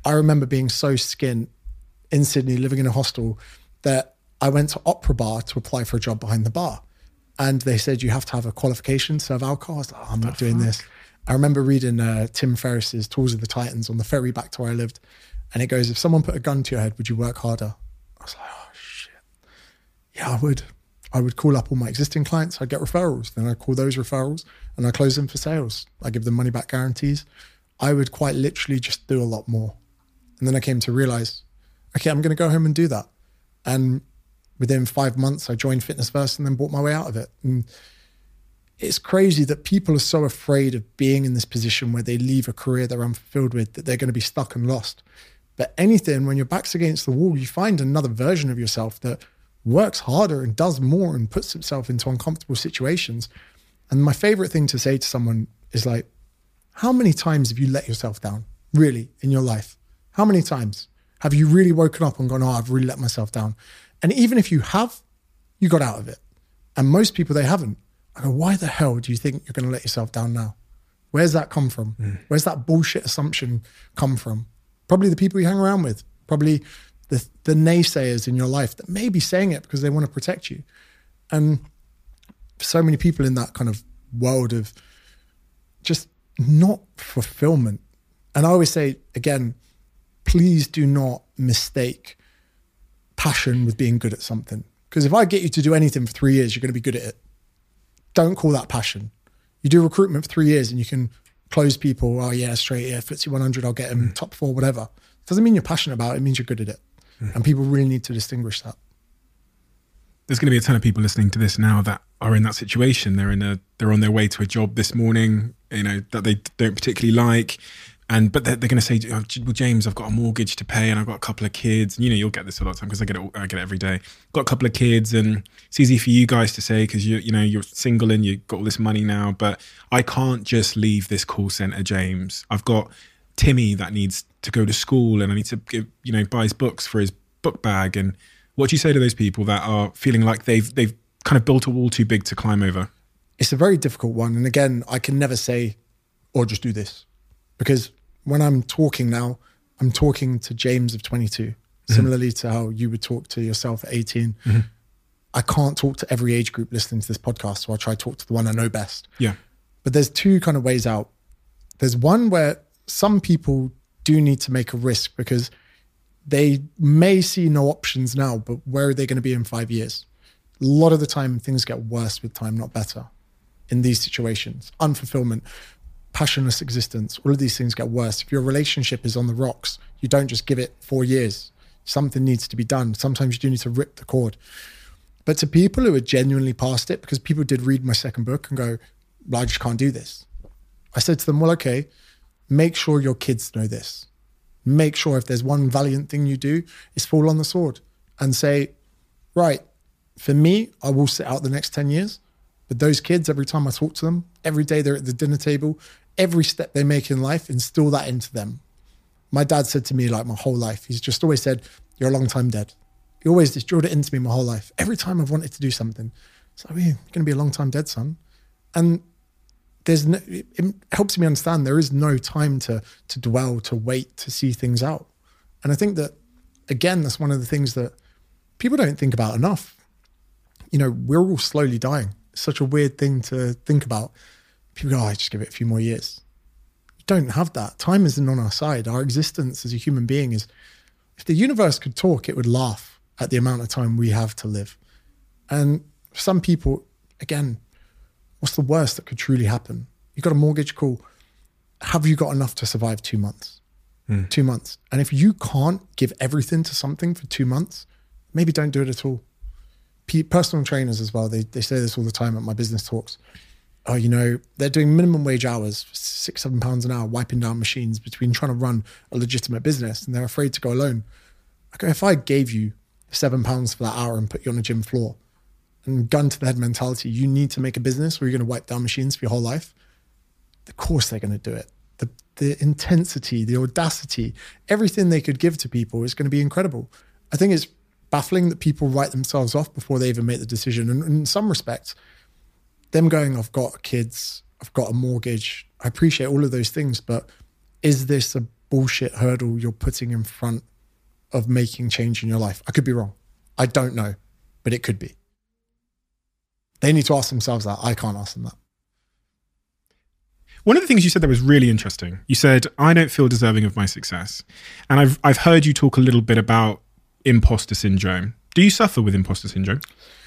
I remember being so skint in Sydney, living in a hostel, that I went to Opera Bar to apply for a job behind the bar. And they said, you have to have a qualification to serve alcohol. I was like, oh, I'm not doing this. I remember reading Tim Ferriss's Tools of the Titans on the ferry back to where I lived. And it goes, if someone put a gun to your head, would you work harder? I was like, oh, shit. Yeah, I would. I would call up all my existing clients. I'd get referrals. Then I'd call those referrals and I'd close them for sales. I give them money back guarantees. I would quite literally just do a lot more. And then I came to realize, okay, I'm going to go home and do that. And within 5 months, I joined Fitness First and then bought my way out of it. And it's crazy that people are so afraid of being in this position where they leave a career they're unfulfilled with, that they're going to be stuck and lost. But anything, when your back's against the wall, you find another version of yourself that works harder and does more and puts itself into uncomfortable situations. And my favorite thing to say to someone is like, how many times have you let yourself down, really, in your life? How many times have you really woken up and gone, oh, I've really let myself down? And even if you have, you got out of it. And most people, they haven't. I go, why the hell do you think you're going to let yourself down now? Where's that come from? Where's that bullshit assumption come from? Probably the people you hang around with, probably the naysayers in your life that may be saying it because they want to protect you. And so many people in that kind of world of just not fulfillment. And I always say, again, please do not mistake passion with being good at something. Because if I get you to do anything for 3 years, you're going to be good at it. Don't call that passion. You do recruitment for 3 years and you can close people. Oh yeah, straight, yeah, FTSE 100, I'll get them top 4, whatever. Doesn't mean you're passionate about it. It means you're good at it. And people really need to distinguish that. There's going to be a ton of people listening to this now that are in that situation. They're on their way to a job this morning, that they don't particularly like. But they're going to say, oh, well, James, I've got a mortgage to pay and I've got a couple of kids. And, you'll get this a lot of time because I get it every day. Got a couple of kids, and it's easy for you guys to say because you're single and you've got all this money now. But I can't just leave this call center, James. I've got Timmy that needs to go to school and I need to give, buy his books for his book bag. And what do you say to those people that are feeling like they've kind of built a wall too big to climb over? It's a very difficult one. And again, I can never say, or just do this, because when I'm talking now, I'm talking to James of 22, similarly to how you would talk to yourself at 18. I can't talk to every age group listening to this podcast, so I try to talk to the one I know best. Yeah. But there's two kind of ways out. There's one where some people do need to make a risk because they may see no options now, but where are they going to be in 5 years? A lot of the time, things get worse with time, not better in these situations. Unfulfillment, passionless existence, all of these things get worse. If your relationship is on the rocks, you don't just give it 4 years. Something needs to be done. Sometimes you do need to rip the cord. But to people who are genuinely past it, because people did read my second book and go, well, I just can't do this. I said to them, well, okay, make sure your kids know this. Make sure if there's one valiant thing you do, is fall on the sword and say, right, for me, I will sit out the next 10 years. But those kids, every time I talk to them, every day they're at the dinner table, every step they make in life, instill that into them. My dad said to me, like my whole life, he's just always said, you're a long time dead. He always just drilled it into me my whole life. Every time I've wanted to do something, it's like, you're going to be a long time dead, son. And it helps me understand there is no time to dwell, to wait, to see things out. And I think that, again, that's one of the things that people don't think about enough. We're all slowly dying. It's such a weird thing to think about. People go, I just give it a few more years. You don't have that. Time isn't on our side. Our existence as a human being is, if the universe could talk, it would laugh at the amount of time we have to live. And for some people, again, what's the worst that could truly happen? You got a mortgage, cool. Have you got enough to survive 2 months? 2 months. And if you can't give everything to something for 2 months, maybe don't do it at all. Personal trainers as well, they say this all the time at my business talks. Oh, they're doing minimum wage hours for £6-7 an hour, wiping down machines between trying to run a legitimate business, and they're afraid to go alone. I go, if I gave you £7 for that hour and put you on a gym floor, and gun to the head mentality, you need to make a business or you're going to wipe down machines for your whole life, of course they're going to do it. The intensity, the audacity, everything they could give to people is going to be incredible. I think it's baffling that people write themselves off before they even make the decision. And in some respects, them going, I've got kids, I've got a mortgage, I appreciate all of those things, but is this a bullshit hurdle you're putting in front of making change in your life? I could be wrong. I don't know, but it could be. They need to ask themselves that. I can't ask them that. One of the things you said that was really interesting, you said, I don't feel deserving of my success. And I've heard you talk a little bit about imposter syndrome. Do you suffer with imposter syndrome?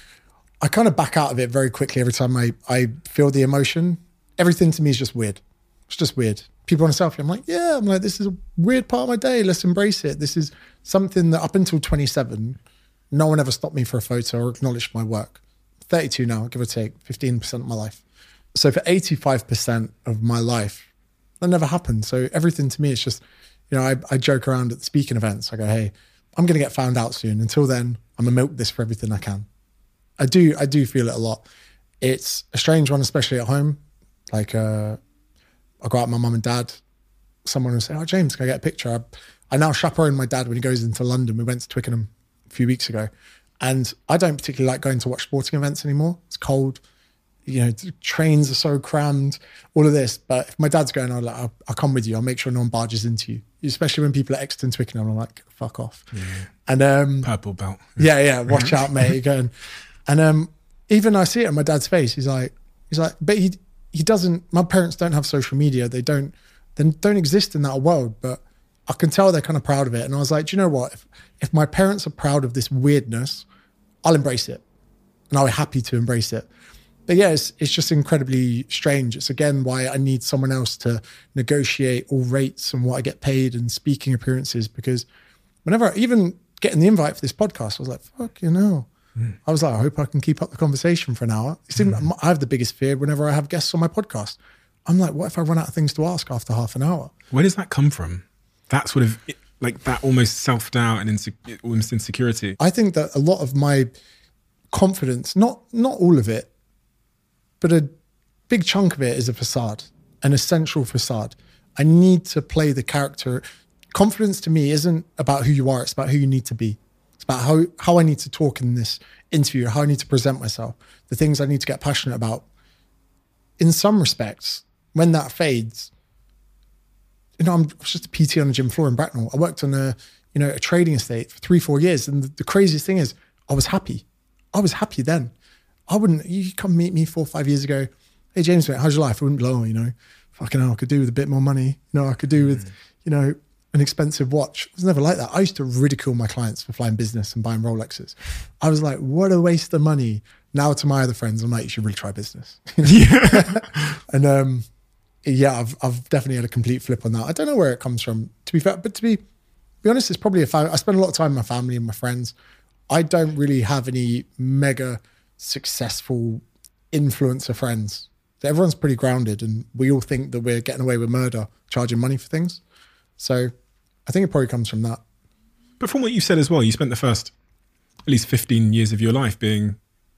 I kind of back out of it very quickly every time I feel the emotion. Everything to me is just weird. It's just weird. People want a selfie. I'm like, yeah. I'm like, this is a weird part of my day. Let's embrace it. This is something that up until 27, no one ever stopped me for a photo or acknowledged my work. 32 now, give or take, 15% of my life. So for 85% of my life, that never happened. So everything to me is just, I joke around at the speaking events. I go, hey, I'm going to get found out soon. Until then, I'm going to milk this for everything I can. I do feel it a lot. It's a strange one, especially at home. Like, I go out with my mum and dad. Someone will say, oh, James, can I get a picture? I now chaperone my dad when he goes into London. We went to Twickenham a few weeks ago. And I don't particularly like going to watch sporting events anymore. It's cold. The trains are so crammed, all of this. But if my dad's going, I'll come with you. I'll make sure no one barges into you. Especially when people are Exton, Twickenham, I'm like, fuck off. Yeah. And purple belt. Yeah. Watch out, mate. You're going. And even I see it on my dad's face. He's like, but he doesn't. My parents don't have social media. They don't exist in that world. But I can tell they're kind of proud of it. And I was like, do you know what? If my parents are proud of this weirdness, I'll embrace it, and I'll be happy to embrace it. But yeah, it's just incredibly strange. It's again why I need someone else to negotiate all rates and what I get paid and speaking appearances, because whenever even getting the invite for this podcast, I was like, fuck, I was like, I hope I can keep up the conversation for an hour. I have the biggest fear whenever I have guests on my podcast. I'm like, what if I run out of things to ask after half an hour? Where does that come from? That sort of like that almost self-doubt and almost insecurity. I think that a lot of my confidence, not all of it, but a big chunk of it is a facade, an essential facade. I need to play the character. Confidence to me isn't about who you are. It's about who you need to be. It's about how I need to talk in this interview, how I need to present myself, the things I need to get passionate about. In some respects, when that fades, I'm just a PT on a gym floor in Bracknell. I worked on a trading estate for 3-4 years. And the craziest thing is I was happy. I was happy then. You come meet me 4 or 5 years ago. Hey, James, mate, how's your life? I wouldn't blow, fucking hell, I could do with a bit more money. I could do with, an expensive watch. It was never like that. I used to ridicule my clients for flying business and buying Rolexes. I was like, what a waste of money. Now to my other friends, I'm like, you should really try business. Yeah. And I've definitely had a complete flip on that. I don't know where it comes from, to be fair, but to be honest, it's probably I spend a lot of time with my family and my friends. I don't really have any mega successful influencer friends. Everyone's pretty grounded and we all think that we're getting away with murder, charging money for things. So I think it probably comes from that. But from what you said as well, you spent the first at least 15 years of your life being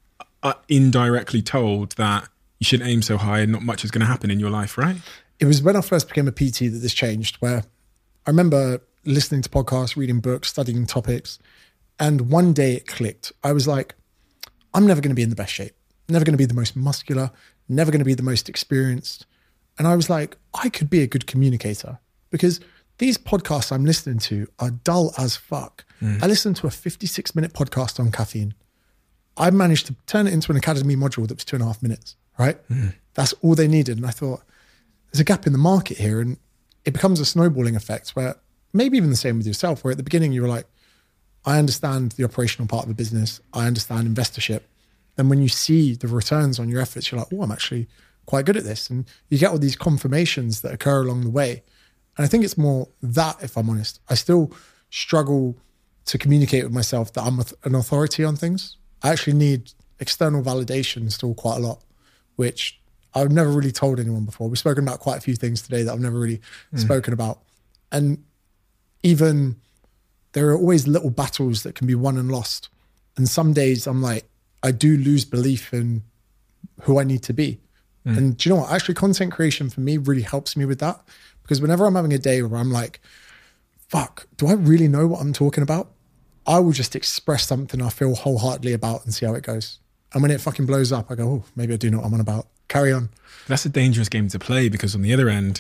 indirectly told that you should aim so high and not much is going to happen in your life, right? It was when I first became a PT that this changed, where I remember listening to podcasts, reading books, studying topics. And one day it clicked. I was like, I'm never going to be in the best shape, never going to be the most muscular, never going to be the most experienced. And I was like, I could be a good communicator because these podcasts I'm listening to are dull as fuck. I listened to a 56-minute podcast on caffeine. I managed to turn it into an academy module that was 2.5 minutes, right? That's all they needed. And I thought, there's a gap in the market here. And it becomes a snowballing effect where maybe even the same with yourself, where at the beginning you were like, I understand the operational part of a business. I understand investorship. And when you see the returns on your efforts, you're like, oh, I'm actually quite good at this. And you get all these confirmations that occur along the way. And I think it's more that, if I'm honest, I still struggle to communicate with myself that I'm an authority on things. I actually need external validation still quite a lot, which I've never really told anyone before. We've spoken about quite a few things today that I've never really spoken about. And even there are always little battles that can be won and lost. And some days I'm like, I do lose belief in who I need to be. And do you know what? Actually, content creation for me really helps me with that. Because whenever I'm having a day where I'm like, fuck, do I really know what I'm talking about? I will just express something I feel wholeheartedly about and see how it goes. And when it fucking blows up, I go, oh, maybe I do know what I'm on about. Carry on. That's a dangerous game to play because on the other end,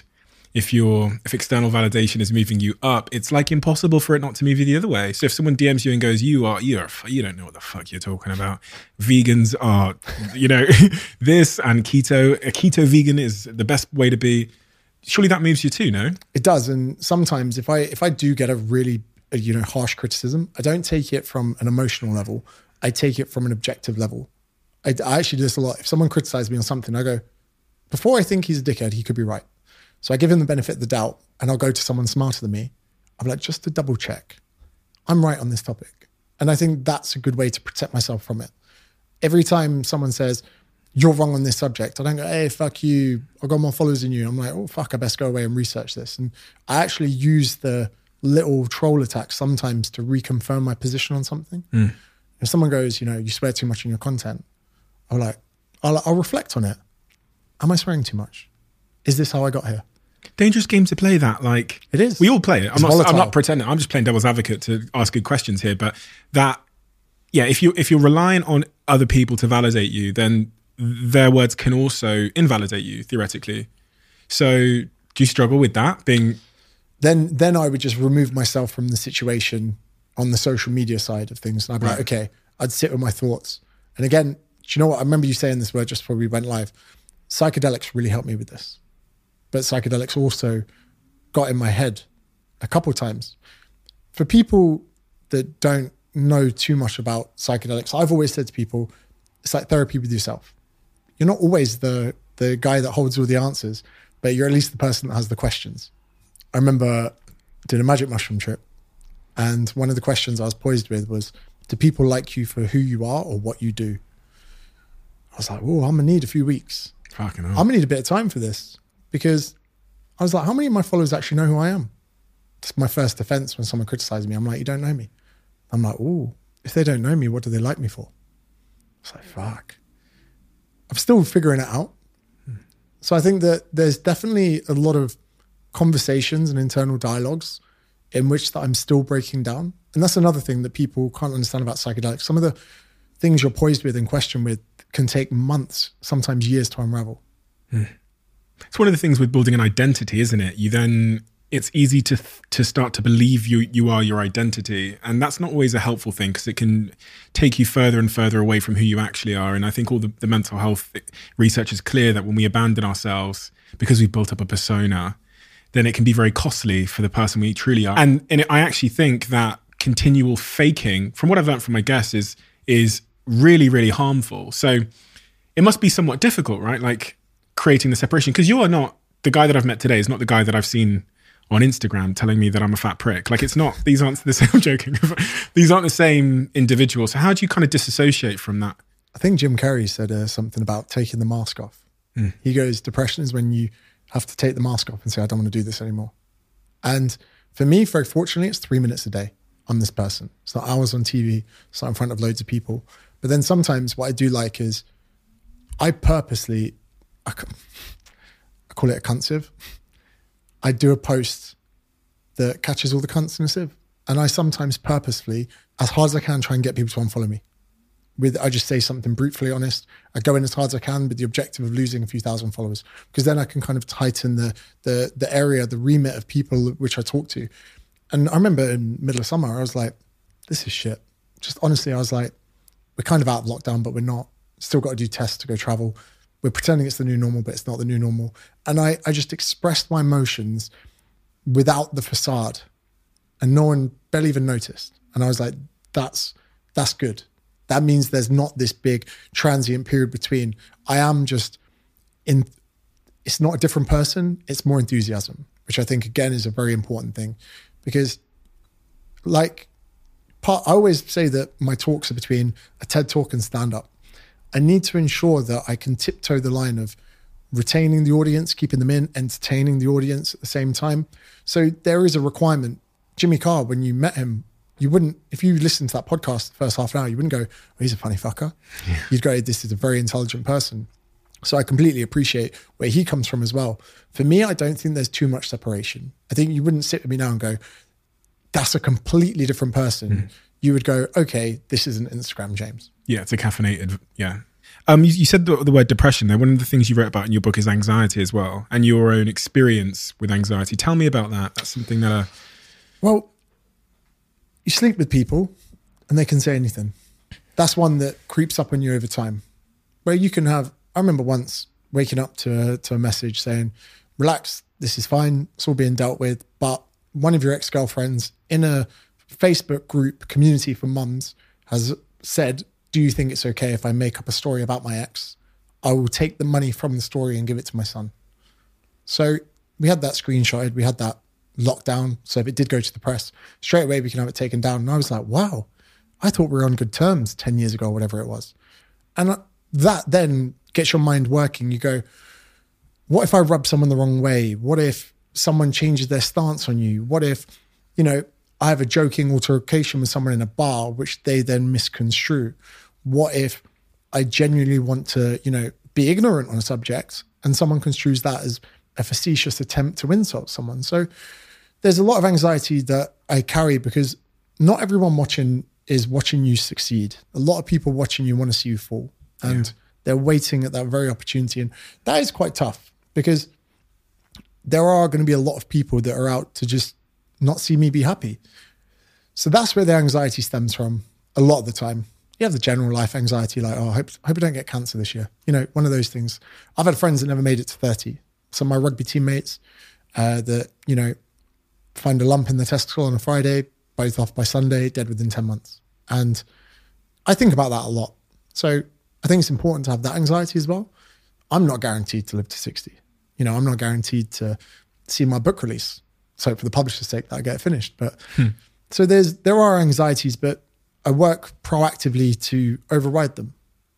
if external validation is moving you up, it's like impossible for it not to move you the other way. So if someone DMs you and goes, you don't know what the fuck you're talking about. Vegans are, this, and a keto vegan is the best way to be. Surely that moves you too, no? It does. And sometimes if I do get a really, harsh criticism, I don't take it from an emotional level. I take it from an objective level. I actually do this a lot. If someone criticizes me on something, I go, before I think he's a dickhead, he could be right. So I give him the benefit of the doubt, and I'll go to someone smarter than me. I'm like, just to double check, I'm right on this topic. And I think that's a good way to protect myself from it. Every time someone says, you're wrong on this subject, I don't go, hey, fuck you, I've got more followers than you. I'm like, oh, fuck, I best go away and research this. And I actually use the little troll attack sometimes to reconfirm my position on something. If someone goes, you swear too much in your content, I'll reflect on it. Am I swearing too much? Is this how I got here? Dangerous game to play that. Like, it is. We all play it. I'm not pretending. I'm just playing devil's advocate to ask good questions here. But if you're relying on other people to validate you, then their words can also invalidate you theoretically. So do you struggle with that? Then I would just remove myself from the situation on the social media side of things. And I'd be like, okay, I'd sit with my thoughts. And again, do you know what? I remember you saying this word just before we went live. Psychedelics really helped me with this. But psychedelics also got in my head a couple of times. For people that don't know too much about psychedelics, I've always said to people, it's like therapy with yourself. You're not always the guy that holds all the answers, but you're at least the person that has the questions. I remember doing a magic mushroom trip, and one of the questions I was poised with was, do people like you for who you are or what you do? I was like, oh, I'm gonna need a few weeks. Fucking hell. I'm gonna need a bit of time for this. Because I was like, how many of my followers actually know who I am? It's my first defense when someone criticizes me. I'm like, you don't know me. I'm like, oh, if they don't know me, what do they like me for? It's like, fuck. I'm still figuring it out. So I think that there's definitely a lot of conversations and internal dialogues in which that I'm still breaking down. And that's another thing that people can't understand about psychedelics. Some of the things you're poised with and questioned with can take months, sometimes years to unravel. It's one of the things with building an identity, isn't it? It's easy to start to believe you are your identity. And that's not always a helpful thing, because it can take you further and further away from who you actually are. And I think all the mental health research is clear that when we abandon ourselves because we've built up a persona, then it can be very costly for the person we truly are. And I actually think that continual faking, from what I've learned from my guests, is really, really harmful. So it must be somewhat difficult, right? Like, creating the separation, because you are not the guy that I've met today is not the guy that I've seen on Instagram telling me that I'm a fat prick. Like, it's not, these aren't the same, I'm joking. These aren't the same individuals. So how do you kind of disassociate from that? I think Jim Carrey said something about taking the mask off. He goes, depression is when you have to take the mask off and say, I don't want to do this anymore. And for me, very fortunately, it's 3 minutes a day. I'm this person. It's not hours on TV. It's not in front of loads of people. But then sometimes what I do like is I purposely, I call it a cunt sieve. I do a post that catches all the cunts in a sieve. And I sometimes purposefully, as hard as I can, try and get people to unfollow me. I just say something brutally honest. I go in as hard as I can with the objective of losing a few thousand followers, because then I can kind of tighten the area, the remit of people which I talk to. And I remember in the middle of summer, I was like, this is shit. Just honestly, I was like, we're kind of out of lockdown, but we're not. Still got to do tests to go travel. We're pretending it's the new normal, but it's not the new normal. And I just expressed my emotions without the facade, and no one barely even noticed. And I was like, that's good. That means there's not this big transient period between. I am just it's not a different person, it's more enthusiasm, which I think again is a very important thing, because I always say that my talks are between a TED talk and stand-up. I need to ensure that I can tiptoe the line of retaining the audience, keeping them in, entertaining the audience at the same time. So there is a requirement. Jimmy Carr, when you met him, you wouldn't, if you listened to that podcast the first half an hour, you wouldn't go, oh, he's a funny fucker. Yeah. You'd go, this is a very intelligent person. So I completely appreciate where he comes from as well. For me, I don't think there's too much separation. I think you wouldn't sit with me now and go, that's a completely different person. You would go, okay, this isn't Instagram James. Yeah, it's a caffeinated, yeah. You said the word depression there. One of the things you wrote about in your book is anxiety as well, and your own experience with anxiety. Tell me about that. That's something that... Well, you sleep with people and they can say anything. That's one that creeps up on you over time. Where you can have... I remember once waking up to a message saying, relax, this is fine, it's all being dealt with, but one of your ex-girlfriends in a Facebook group community for mums has said, do you think it's okay if I make up a story about my ex? I will take the money from the story and give it to my son. So we had that screenshotted, we had that locked down. So if it did go to the press, straight away we can have it taken down. And I was like, wow, I thought we were on good terms 10 years ago, whatever it was. And that then gets your mind working. You go, what if I rub someone the wrong way? What if someone changes their stance on you? What if, I have a joking altercation with someone in a bar, which they then misconstrue? What if I genuinely want to, be ignorant on a subject and someone construes that as a facetious attempt to insult someone? So there's a lot of anxiety that I carry because not everyone watching is watching you succeed. A lot of people watching you want to see you fall, and they're waiting at that very opportunity. And that is quite tough because there are going to be a lot of people that are out to just not see me be happy. So that's where the anxiety stems from a lot of the time. You have the general life anxiety, like, I hope I don't get cancer this year. One of those things. I've had friends that never made it to 30. Some of my rugby teammates that, find a lump in the testicle on a Friday, both off by Sunday, dead within 10 months. And I think about that a lot. So I think it's important to have that anxiety as well. I'm not guaranteed to live to 60. I'm not guaranteed to see my book release. So for the publisher's sake that I get it finished. But so there are anxieties, but I work proactively to override them.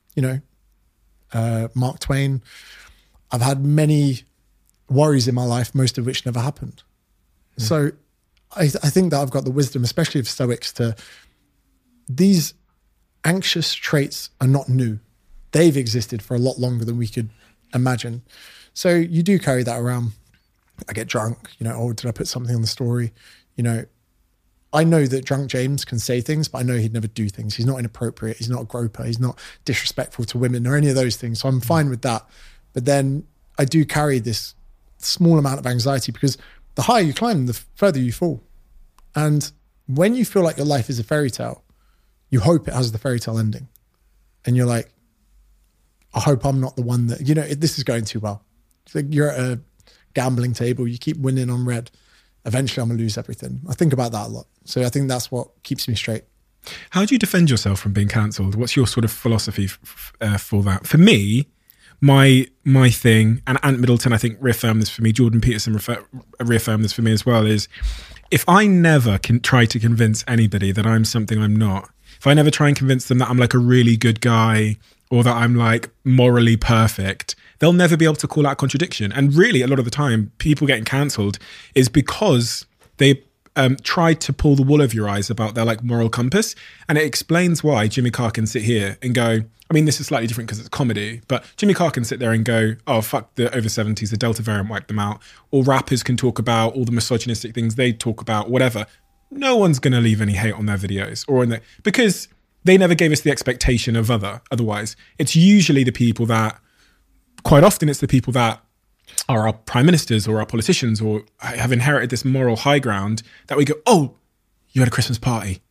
Mark Twain, I've had many worries in my life, most of which never happened. So I think that I've got the wisdom, especially of Stoics, to these anxious traits are not new. They've existed for a lot longer than we could imagine. So you do carry that around. I get drunk, oh, did I put something on the story? I know that drunk James can say things, but I know he'd never do things. He's not inappropriate. He's not a groper. He's not disrespectful to women or any of those things. So I'm fine with that. But then I do carry this small amount of anxiety because the higher you climb, the further you fall. And when you feel like your life is a fairy tale, you hope it has the fairy tale ending. And you're like, I hope I'm not the one that, this is going too well. It's like you're at a gambling table, you keep winning on red. Eventually I'm gonna lose everything. I think about that a lot. So I think that's what keeps me straight. How do you defend yourself from being cancelled? What's your sort of philosophy for that? For me, my thing, and Ant Middleton, I think, reaffirmed this for me, Jordan Peterson reaffirmed this for me as well, is if I never can try to convince anybody that I'm something I'm not, if I never try and convince them that I'm like a really good guy or that I'm like morally perfect, they'll never be able to call out contradiction. And really, a lot of the time, people getting cancelled is because they tried to pull the wool over your eyes about their like moral compass. And it explains why Jimmy Carr can sit here and go, I mean, this is slightly different because it's comedy, but Jimmy Carr can sit there and go, oh, fuck the over 70s, the Delta variant wiped them out. Or rappers can talk about all the misogynistic things they talk about, whatever. No one's going to leave any hate on their videos or on their, because they never gave us the expectation of otherwise. It's usually the people that, quite often it's the people that are our prime ministers or our politicians or have inherited this moral high ground that we go, oh, you had a Christmas party.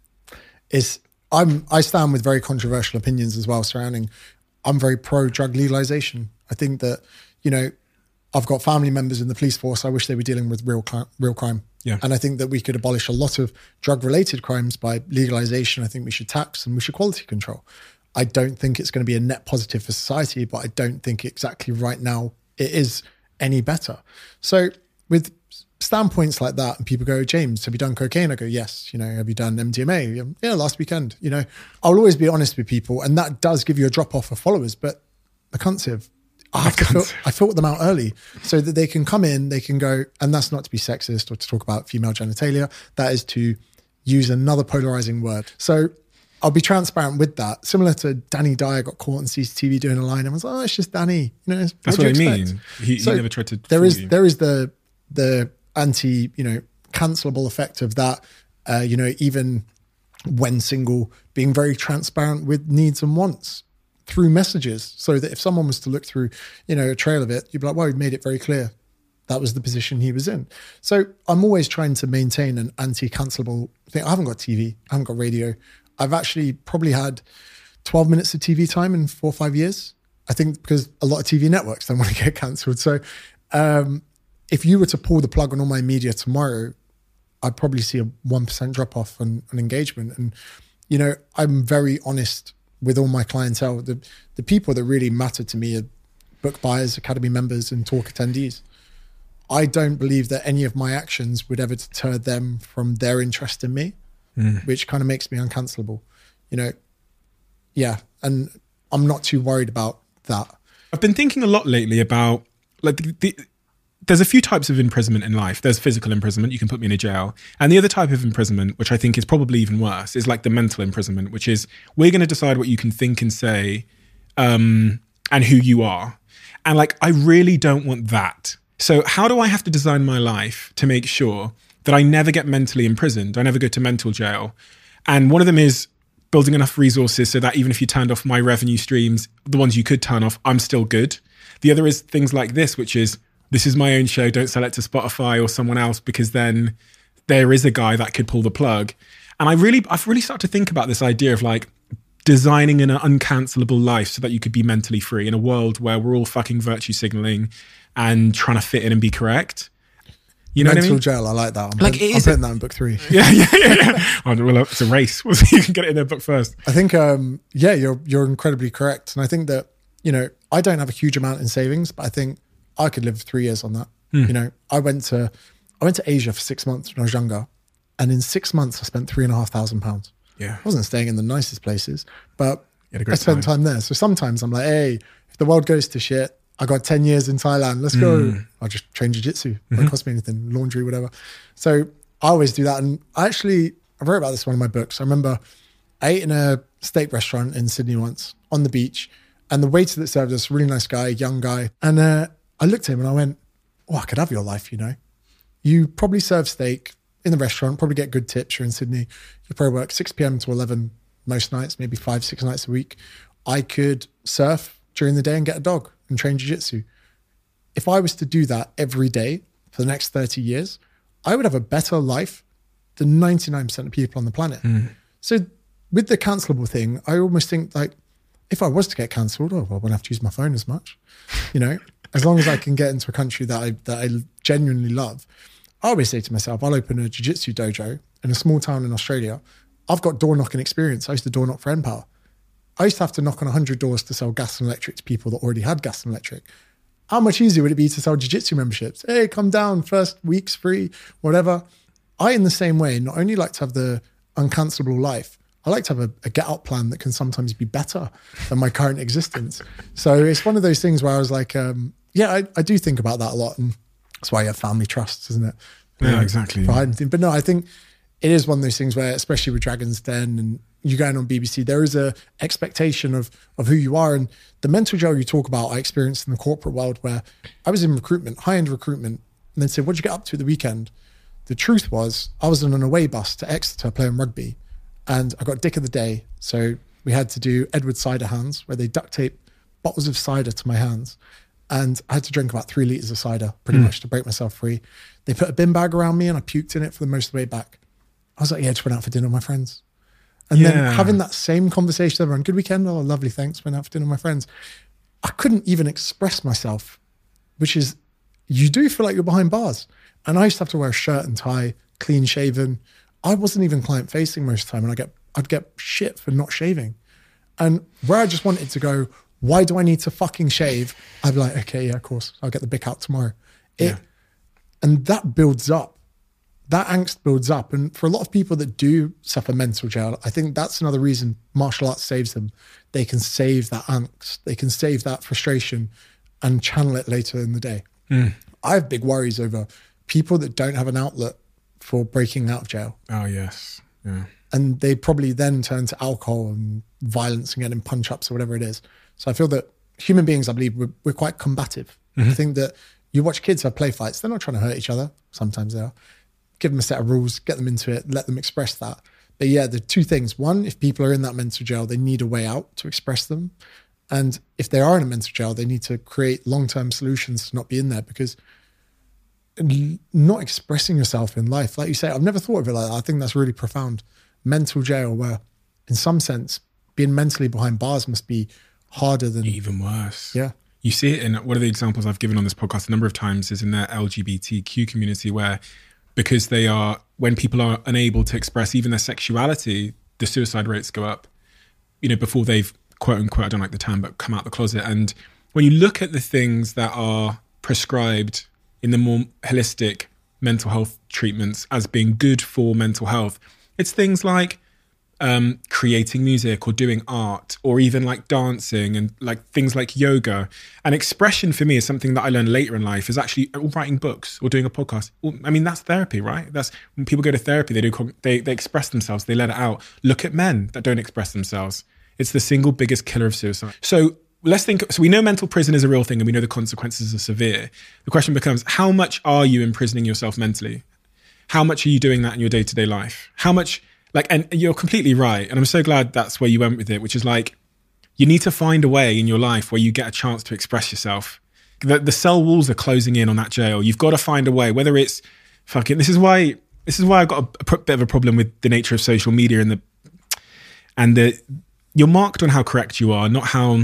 I stand with very controversial opinions as well surrounding, I'm very pro drug legalization. I think that, I've got family members in the police force. I wish they were dealing with real crime. Yeah. And I think that we could abolish a lot of drug related crimes by legalization. I think we should tax and we should quality control. I don't think it's going to be a net positive for society, but I don't think exactly right now it is any better. So with standpoints like that, and people go, James, have you done cocaine? I go, yes. Have you done MDMA? Yeah, last weekend. I'll always be honest with people, and that does give you a drop off of followers, but the cunts have, I filter them out early so that they can come in, they can go, and that's not to be sexist or to talk about female genitalia. That is to use another polarizing word. So I'll be transparent with that. Similar to Danny Dyer got caught on CCTV doing a line and was like, oh, it's just Danny. That's what I mean. He never tried to. There is the anti, cancelable effect of that. Even when single, being very transparent with needs and wants. through messages, so that if someone was to look through, a trail of it, you'd be like, well, he made it very clear that was the position he was in. So I'm always trying to maintain an anti-cancelable thing. I haven't got TV. I haven't got radio. I've actually probably had 12 minutes of TV time in 4 or 5 years. I think because a lot of TV networks don't want to get cancelled. So if you were to pull the plug on all my media tomorrow, I'd probably see a 1% drop off on engagement. And, I'm very honest with all my clientele. The people that really matter to me are book buyers, Academy members, and talk attendees. I don't believe that any of my actions would ever deter them from their interest in me, which kind of makes me uncancelable. Yeah. And I'm not too worried about that. I've been thinking a lot lately about there's a few types of imprisonment in life. There's physical imprisonment, you can put me in a jail. And the other type of imprisonment, which I think is probably even worse, is like the mental imprisonment, which is we're going to decide what you can think and say and who you are. And I really don't want that. So how do I have to design my life to make sure that I never get mentally imprisoned? I never go to mental jail. And one of them is building enough resources so that even if you turned off my revenue streams, the ones you could turn off, I'm still good. The other is things like this, which is, this is my own show, don't sell it to Spotify or someone else, because then there is a guy that could pull the plug. And I've really started to think about this idea of designing an uncancelable life so that you could be mentally free in a world where we're all fucking virtue signaling and trying to fit in and be correct. You know Mental what I mean? jail, I like that. I'm putting that in book 3. Yeah. Oh, well, it's a race. You can get it in their book first. I think, you're incredibly correct. And I think that, I don't have a huge amount in savings, but I think I could live 3 years on that. I went to Asia for 6 months when I was younger. And in 6 months, I spent £3,500. Yeah. I wasn't staying in the nicest places, but I spent time there. So sometimes I'm like, hey, if the world goes to shit, I got 10 years in Thailand. Let's go. I'll just train jiu-jitsu. It won't cost me anything, laundry, whatever. So I always do that. And I wrote about this in one of my books. I remember I ate in a steak restaurant in Sydney once on the beach. And the waiter that served us, really nice guy, young guy. And I looked at him and I went, oh, I could have your life, You probably serve steak in the restaurant, probably get good tips. You're in Sydney. You probably work 6 p.m. to 11 most nights, maybe 5-6 nights a week. I could surf during the day and get a dog and train jiu-jitsu. If I was to do that every day for the next 30 years, I would have a better life than 99% of people on the planet. So with the cancelable thing, I almost think if I was to get cancelled, I wouldn't have to use my phone as much. As long as I can get into a country that I genuinely love. I always say to myself, I'll open a jiu-jitsu dojo in a small town in Australia. I've got door knocking experience. I used to door knock for Empower. I used to have to knock on 100 doors to sell gas and electric to people that already had gas and electric. How much easier would it be to sell jiu-jitsu memberships? Hey, come down, first week's free, whatever. I, in the same way, not only like to have the uncancelable life, I like to have a get-out plan that can sometimes be better than my current existence. So it's one of those things where I was like, I do think about that a lot. And that's why you have family trusts, isn't it? Yeah, exactly. For hiding things. But no, I think it is one of those things where, especially with Dragon's Den and you going on BBC, there is a expectation of who you are. And the mental jail you talk about, I experienced in the corporate world where I was in recruitment, high-end recruitment, and then said, what'd you get up to at the weekend? The truth was I was on an away bus to Exeter playing rugby and I got dick of the day. So we had to do Edward cider hands where they duct tape bottles of cider to my hands. And I had to drink about 3 litres of cider pretty much to break myself free. They put a bin bag around me and I puked in it for the most of the way back. I was like, yeah, just went out for dinner with my friends. And then having that same conversation with everyone, good weekend, oh, lovely, thanks, went out for dinner with my friends. I couldn't even express myself, which is, you do feel like you're behind bars. And I used to have to wear a shirt and tie, clean shaven. I wasn't even client facing most of the time and I'd get shit for not shaving. And where I just wanted to go, why do I need to fucking shave? I'd be like, okay, yeah, of course, I'll get the bic out tomorrow. And that builds up. That angst builds up. And for a lot of people that do suffer mental jail, I think that's another reason martial arts saves them. They can save that angst. They can save that frustration and channel it later in the day. I have big worries over people that don't have an outlet for breaking out of jail. Oh, yes. Yeah. And they probably then turn to alcohol and violence and getting punch-ups or whatever it is. So I feel that human beings, I believe, we're quite combative. I think that you watch kids have play fights. They're not trying to hurt each other. Sometimes they are. Give them a set of rules, get them into it, let them express that. But yeah, the two things. One, if people are in that mental jail, they need a way out to express them. And if they are in a mental jail, they need to create long-term solutions to not be in there, because not expressing yourself in life, like you say, I've never thought of it like that. I think that's really profound. Mental jail, where in some sense, being mentally behind bars must be harder than... Even worse. Yeah. You see it in one of the examples I've given on this podcast a number of times is in the LGBTQ community, where because when people are unable to express even their sexuality, the suicide rates go up, before they've, quote unquote, I don't like the term, but come out the closet. And when you look at the things that are prescribed in the more holistic mental health treatments as being good for mental health, it's things like creating music or doing art, or even like dancing, and like things like yoga. And expression for me is something that I learned later in life, is actually writing books or doing a podcast. I mean, that's therapy, right? That's when people go to therapy, they express themselves, they let it out. Look at men that don't express themselves. It's the single biggest killer of suicide. So we know mental prison is a real thing, and we know the consequences are severe. The question becomes, how much are you imprisoning yourself mentally? How much are you doing that in your day-to-day life? How much, and you're completely right. And I'm so glad that's where you went with it, which is like, you need to find a way in your life where you get a chance to express yourself. The cell walls are closing in on that jail. You've got to find a way, whether it's this is why I've got a bit of a problem with the nature of social media and you're marked on how correct you are, not how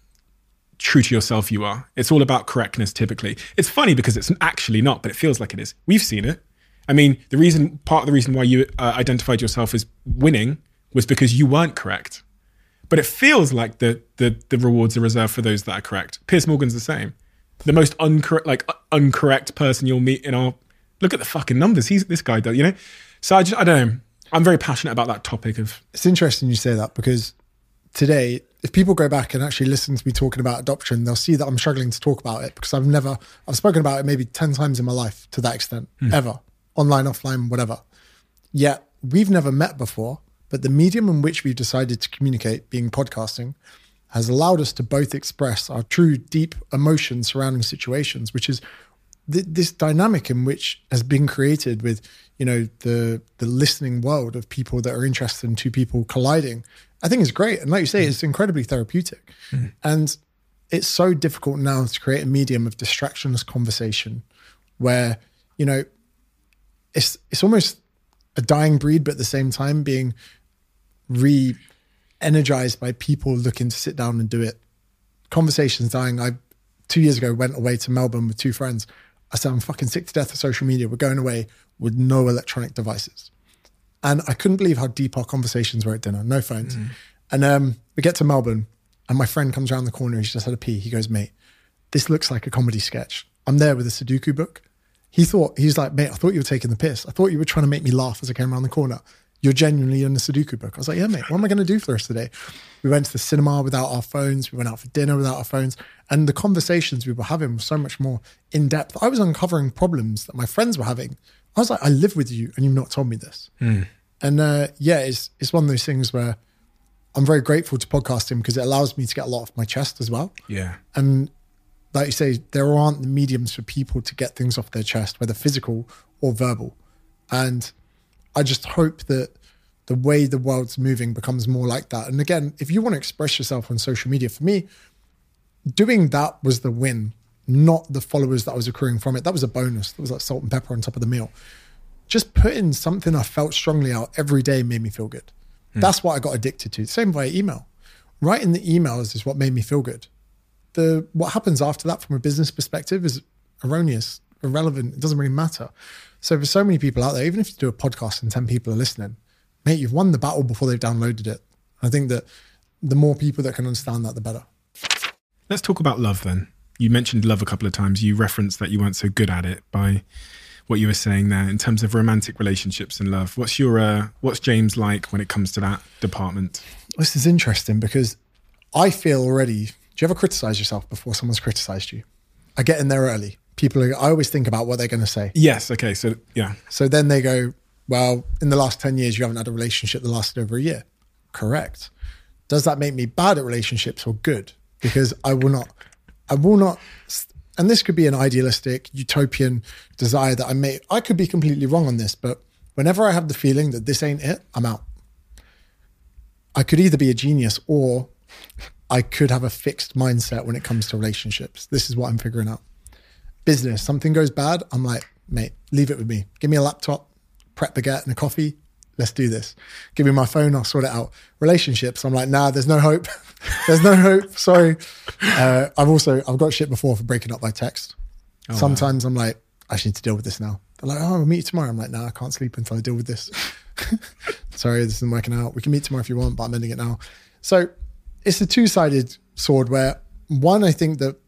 true to yourself you are. It's all about correctness typically. It's funny because it's actually not, but it feels like it is. We've seen it. I mean, part of the reason why you identified yourself as winning was because you weren't correct. But it feels like the rewards are reserved for those that are correct. Piers Morgan's the same. The most uncorrect person you'll meet look at the fucking numbers. This guy does, So I don't know. I'm very passionate about that topic of... It's interesting you say that, because today, if people go back and actually listen to me talking about adoption, they'll see that I'm struggling to talk about it, because I've spoken about it maybe 10 times in my life to that extent, ever. Online, offline, whatever. Yet we've never met before, but the medium in which we've decided to communicate, being podcasting, has allowed us to both express our true deep emotions surrounding situations, which is this dynamic in which has been created with, the listening world of people that are interested in two people colliding. I think is great. And like you say, it's incredibly therapeutic. And it's so difficult now to create a medium of distractionless conversation where, it's almost a dying breed, but at the same time being re-energized by people looking to sit down and do it. Conversations dying. I 2 years ago went away to Melbourne with two friends. I said, I'm fucking sick to death of social media. We're going away with no electronic devices. And I couldn't believe how deep our conversations were at dinner. No phones. And we get to Melbourne and my friend comes around the corner. He's just had a pee. He goes, mate, this looks like a comedy sketch. I'm there with a Sudoku book. He's like, mate, I thought you were taking the piss. I thought you were trying to make me laugh as I came around the corner. You're genuinely in the Sudoku book. I was like, yeah, mate, what am I going to do for the rest of the day? We went to the cinema without our phones. We went out for dinner without our phones. And the conversations we were having were so much more in depth. I was uncovering problems that my friends were having. I was like, I live with you and you've not told me this. And it's one of those things where I'm very grateful to podcasting because it allows me to get a lot off my chest as well. Yeah. And like you say, there aren't the mediums for people to get things off their chest, whether physical or verbal. And I just hope that the way the world's moving becomes more like that. And again, if you want to express yourself on social media, for me, doing that was the win, not the followers that was accruing from it. That was a bonus. That was like salt and pepper on top of the meal. Just putting something I felt strongly out every day made me feel good. That's what I got addicted to. Same via email. Writing the emails is what made me feel good. What happens after that from a business perspective is erroneous, irrelevant. It doesn't really matter. So for so many people out there, even if you do a podcast and 10 people are listening, mate, you've won the battle before they've downloaded it. I think that the more people that can understand that, the better. Let's talk about love then. You mentioned love a couple of times. You referenced that you weren't so good at it by what you were saying there in terms of romantic relationships and love. What's James like when it comes to that department? This is interesting because I feel already, do you ever criticize yourself before someone's criticized you? I get in there early. I always think about what they're going to say. Yes. Okay. So yeah. So then they go, well, in the last 10 years, you haven't had a relationship that lasted over a year. Correct. Does that make me bad at relationships or good? Because I will not, and this could be an idealistic, utopian desire that I could be completely wrong on this, but whenever I have the feeling that this ain't it, I'm out. I could either be a genius or I could have a fixed mindset when it comes to relationships. This is what I'm figuring out. Business, something goes bad, I'm like, mate, leave it with me. Give me a laptop, prep baguette and a coffee. Let's do this. Give me my phone, I'll sort it out. Relationships, I'm like, nah, there's no hope. There's no hope. Sorry. I've got shit before for breaking up by text. Oh, sometimes wow. I'm like, I just need to deal with this now. They're like, oh, we'll meet you tomorrow. I'm like, nah, I can't sleep until I deal with this. Sorry, this isn't working out. We can meet tomorrow if you want, but I'm ending it now. So it's a two-sided sword where one, I think that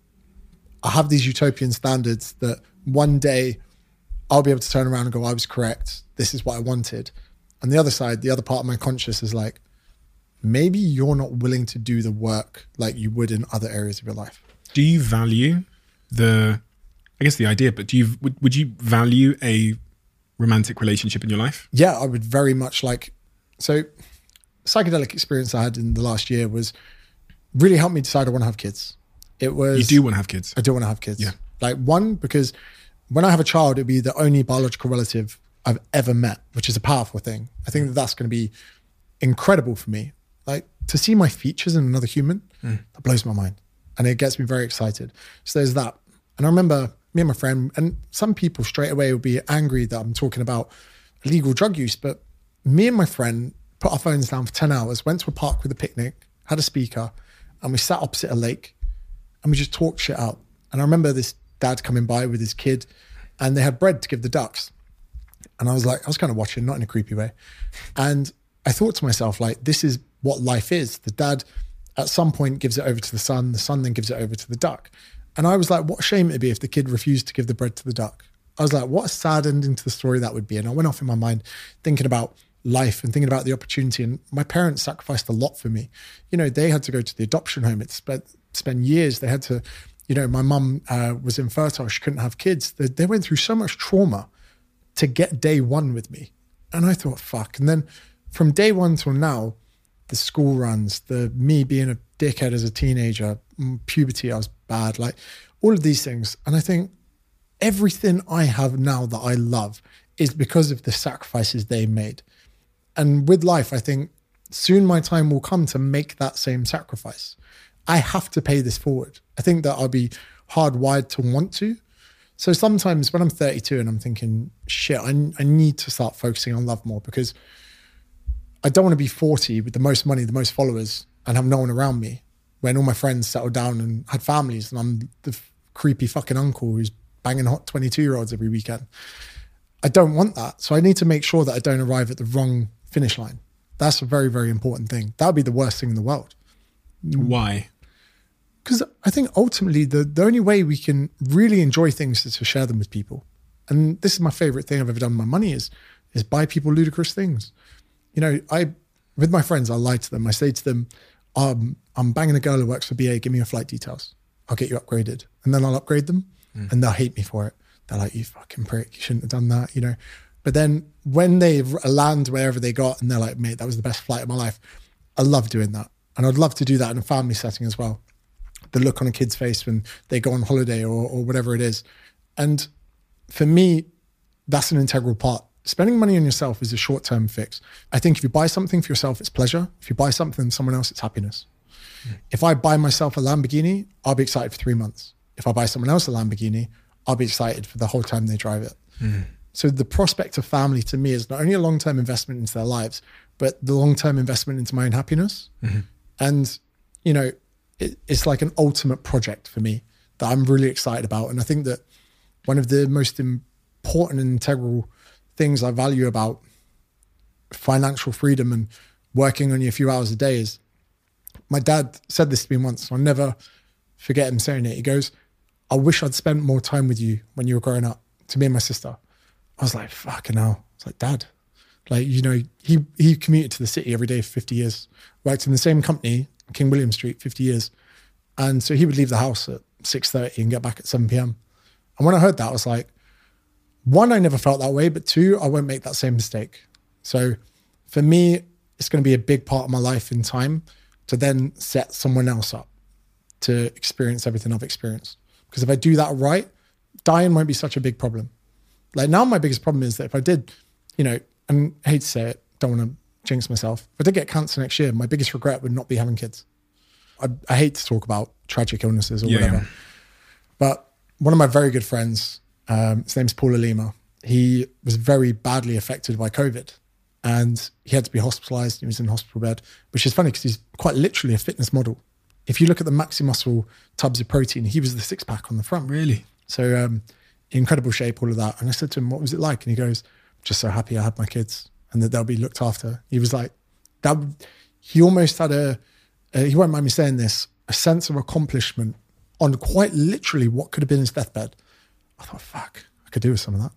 I have these utopian standards that one day I'll be able to turn around and go, I was correct. This is what I wanted. And the other side, the other part of my conscious is like, maybe you're not willing to do the work like you would in other areas of your life. Do you value the idea, but would you value a romantic relationship in your life? Yeah, I would very much like, so psychedelic experience I had in the last year was really helped me decide I want to have kids. It was. You do want to have kids? I do want to have kids. Yeah. Like one, because when I have a child, it'd be the only biological relative I've ever met, which is a powerful thing. I think that that's going to be incredible for me. Like to see my features in another human, that blows my mind. And it gets me very excited. So there's that. And I remember me and my friend, and some people straight away will be angry that I'm talking about illegal drug use, but me and my friend put our phones down for 10 hours, went to a park with a picnic, had a speaker, and we sat opposite a lake and we just talked shit out. And I remember this dad coming by with his kid and they had bread to give the ducks. And I was kind of watching, not in a creepy way. And I thought to myself, like, this is what life is. The dad at some point gives it over to the son then gives it over to the duck. And I was like, what a shame it'd be if the kid refused to give the bread to the duck. I was like, what a sad ending to the story that would be. And I went off in my mind thinking about life and thinking about the opportunity. And my parents sacrificed a lot for me. You know, they had to go to the adoption home. It spent years. They had to, you know, my mum was infertile. She couldn't have kids. They went through so much trauma to get day one with me. And I thought, fuck. And then from day one till now, the school runs, the me being a dickhead as a teenager, puberty, I was bad, like all of these things. And I think everything I have now that I love is because of the sacrifices they made. And with life, I think soon my time will come to make that same sacrifice. I have to pay this forward. I think that I'll be hardwired to want to. So sometimes when I'm 32 and I'm thinking, shit, I need to start focusing on love more because I don't want to be 40 with the most money, the most followers and have no one around me when all my friends settled down and had families and I'm the creepy fucking uncle who's banging hot 22-year-olds every weekend. I don't want that. So I need to make sure that I don't arrive at the wrong finish line. That's a very, very important thing. That would be the worst thing in the world. Why? Because I think ultimately the only way we can really enjoy things is to share them with people. And this is my favorite thing I've ever done with my money is buy people ludicrous things. You know, with my friends, I lie to them. I say to them, I'm banging a girl who works for BA, give me your flight details. I'll get you upgraded. And then I'll upgrade them and they'll hate me for it. They're like, you fucking prick, you shouldn't have done that, you know. But then when they land wherever they got and they're like, mate, that was the best flight of my life. I love doing that. And I'd love to do that in a family setting as well. The look on a kid's face when they go on holiday or whatever it is. And for me, that's an integral part. Spending money on yourself is a short-term fix. I think if you buy something for yourself, it's pleasure. If you buy something for someone else, it's happiness. If I buy myself a Lamborghini, I'll be excited for 3 months. If I buy someone else a Lamborghini, I'll be excited for the whole time they drive it. So the prospect of family to me is not only a long-term investment into their lives, but the long-term investment into my own happiness. And, you know, it's like an ultimate project for me that I'm really excited about. And I think that one of the most important and integral things I value about financial freedom and working only a few hours a day is my dad said this to me once. I'll never forget him saying it. He goes, I wish I'd spent more time with you when you were growing up, to me and my sister. I was like, fucking hell. It's like, Dad, like, you know, he commuted to the city every day for 50 years, worked in the same company, King William Street, 50 years. And so he would leave the house at 6:30 and get back at 7 p.m. And when I heard that, I was like, one, I never felt that way, but two, I won't make that same mistake. So for me, it's going to be a big part of my life in time to then set someone else up to experience everything I've experienced. Because if I do that right, dying won't be such a big problem. Like now my biggest problem is that if I did, you know, and I hate to say it, don't want to jinx myself. If I did get cancer next year, my biggest regret would not be having kids. I hate to talk about tragic illnesses or whatever, but one of my very good friends, his name's Paul Alima. He was very badly affected by COVID and he had to be hospitalized. He was in hospital bed, which is funny because he's quite literally a fitness model. If you look at the Maxi Muscle tubs of protein, he was the 6-pack on the front. Really? So incredible shape, all of that. And I said to him, what was it like? And he goes, just so happy I had my kids and that they'll be looked after. He was like, that. He almost had he won't mind me saying this, a sense of accomplishment on quite literally what could have been his deathbed. I thought, fuck, I could do with some of that.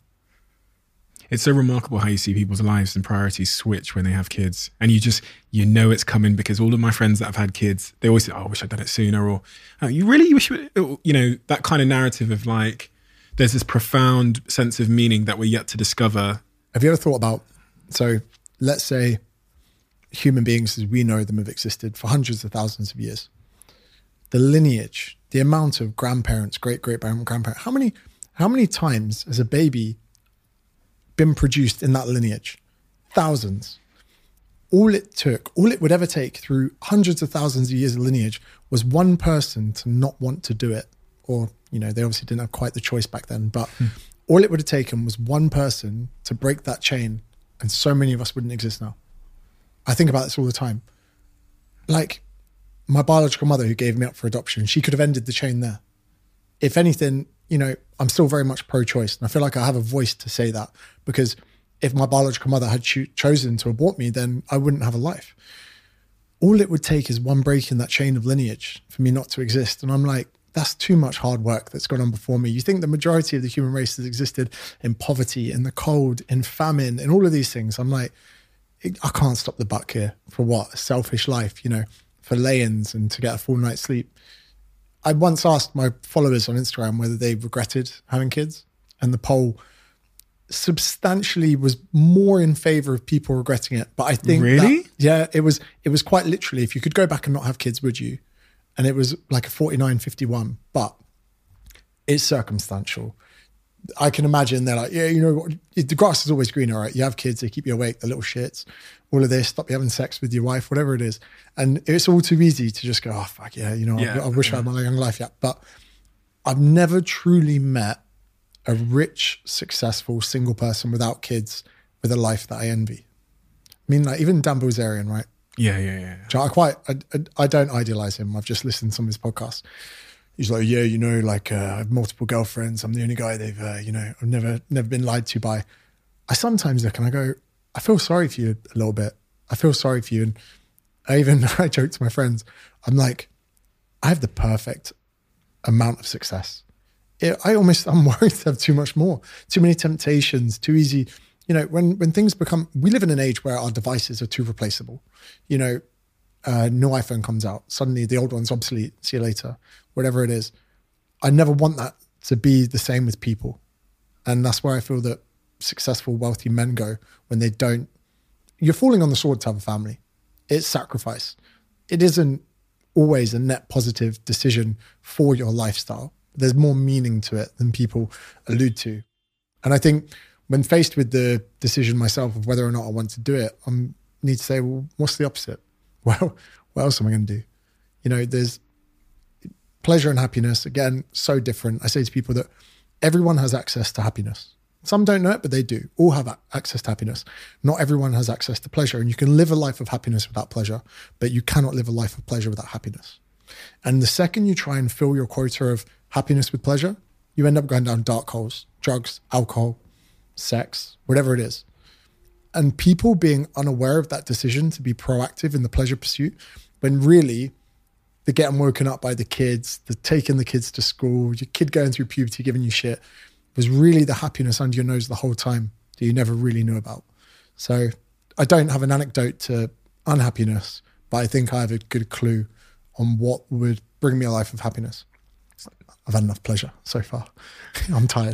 It's so remarkable how you see people's lives and priorities switch when they have kids. And you know it's coming because all of my friends that have had kids, they always say, oh, I wish I'd done it sooner. Or, oh, you really wish, that kind of narrative of like, there's this profound sense of meaning that we're yet to discover. Have you ever thought about, so let's say human beings as we know them have existed for hundreds of thousands of years. The lineage, the amount of grandparents, great-great-grandparents, how many times has a baby been produced in that lineage? Thousands. All it would ever take through hundreds of thousands of years of lineage was one person to not want to do it. Or, they obviously didn't have quite the choice back then, but all it would have taken was one person to break that chain and so many of us wouldn't exist now. I think about this all the time. Like my biological mother who gave me up for adoption, she could have ended the chain there. If anything, I'm still very much pro-choice. And I feel like I have a voice to say that because if my biological mother had chosen to abort me, then I wouldn't have a life. All it would take is one break in that chain of lineage for me not to exist. And I'm like, that's too much hard work that's gone on before me. You think the majority of the human race has existed in poverty, in the cold, in famine, in all of these things. I'm like, I can't stop the buck here for what? A selfish life, for lay-ins and to get a full night's sleep. I once asked my followers on Instagram whether they regretted having kids, and the poll substantially was more in favor of people regretting it. But I think really? It was quite literally, if you could go back and not have kids, would you? And it was like a 49-51, but it's circumstantial. I can imagine they're like, the grass is always greener, right? You have kids, they keep you awake, the little shits, all of this, stop you having sex with your wife, whatever it is. And it's all too easy to just go, oh, fuck yeah, I wish I had my young life yet. But I've never truly met a rich, successful single person without kids with a life that I envy. I mean, like even Dan Bilzerian, right? Yeah. I don't idealize him. I've just listened to some of his podcasts. He's like, I have multiple girlfriends. I'm the only guy they've, I've never been lied to by. I sometimes look and I go, I feel sorry for you a little bit. I feel sorry for you. And I joke to my friends, I'm like, I have the perfect amount of success. I'm worried to have too much more, too many temptations, too easy. When things become, we live in an age where our devices are too replaceable. New iPhone comes out, suddenly the old one's obsolete, see you later, whatever it is. I never want that to be the same with people. And that's where I feel that successful, wealthy men go when they don't. You're falling on the sword to have a family. It's sacrifice. It isn't always a net positive decision for your lifestyle. There's more meaning to it than people allude to. And I think when faced with the decision myself of whether or not I want to do it, I need to say, well, what's the opposite? Well, what else am I going to do? There's pleasure and happiness, again, so different. I say to people that everyone has access to happiness. Some don't know it, but they do. All have access to happiness. Not everyone has access to pleasure. And you can live a life of happiness without pleasure, but you cannot live a life of pleasure without happiness. And the second you try and fill your quota of happiness with pleasure, you end up going down dark holes, drugs, alcohol, sex, whatever it is. And people being unaware of that decision to be proactive in the pleasure pursuit, when really they're getting woken up by the kids, they're taking the kids to school, your kid going through puberty, giving you shit, was really the happiness under your nose the whole time that you never really knew about. So I don't have an anecdote to unhappiness, but I think I have a good clue on what would bring me a life of happiness. I've had enough pleasure so far. I'm tired.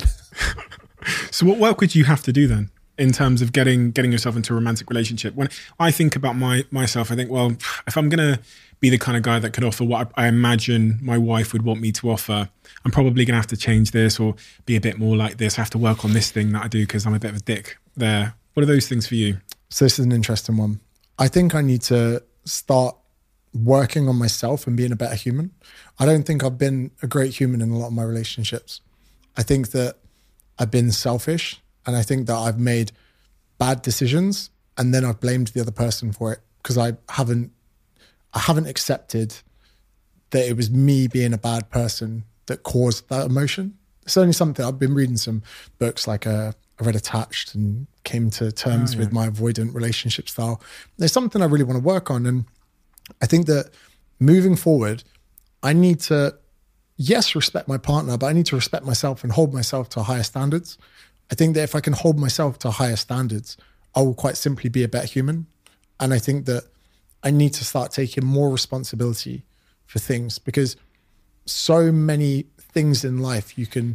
So what work would you have to do then in terms of getting yourself into a romantic relationship? When I think about myself, I think, well, if I'm going to be the kind of guy that could offer what I imagine my wife would want me to offer, I'm probably going to have to change this or be a bit more like this. I have to work on this thing that I do because I'm a bit of a dick there. What are those things for you? So this is an interesting one. I think I need to start working on myself and being a better human. I don't think I've been a great human in a lot of my relationships. I think that I've been selfish, and I think that I've made bad decisions and then I've blamed the other person for it because I haven't accepted that it was me being a bad person that caused that emotion. It's only something, I've been reading some books like I read Attached and came to terms with my avoidant relationship style. There's something I really want to work on. And I think that moving forward, I need to, yes, respect my partner, but I need to respect myself and hold myself to higher standards. I think that if I can hold myself to higher standards, I will quite simply be a better human. And I think that I need to start taking more responsibility for things, because so many things in life you can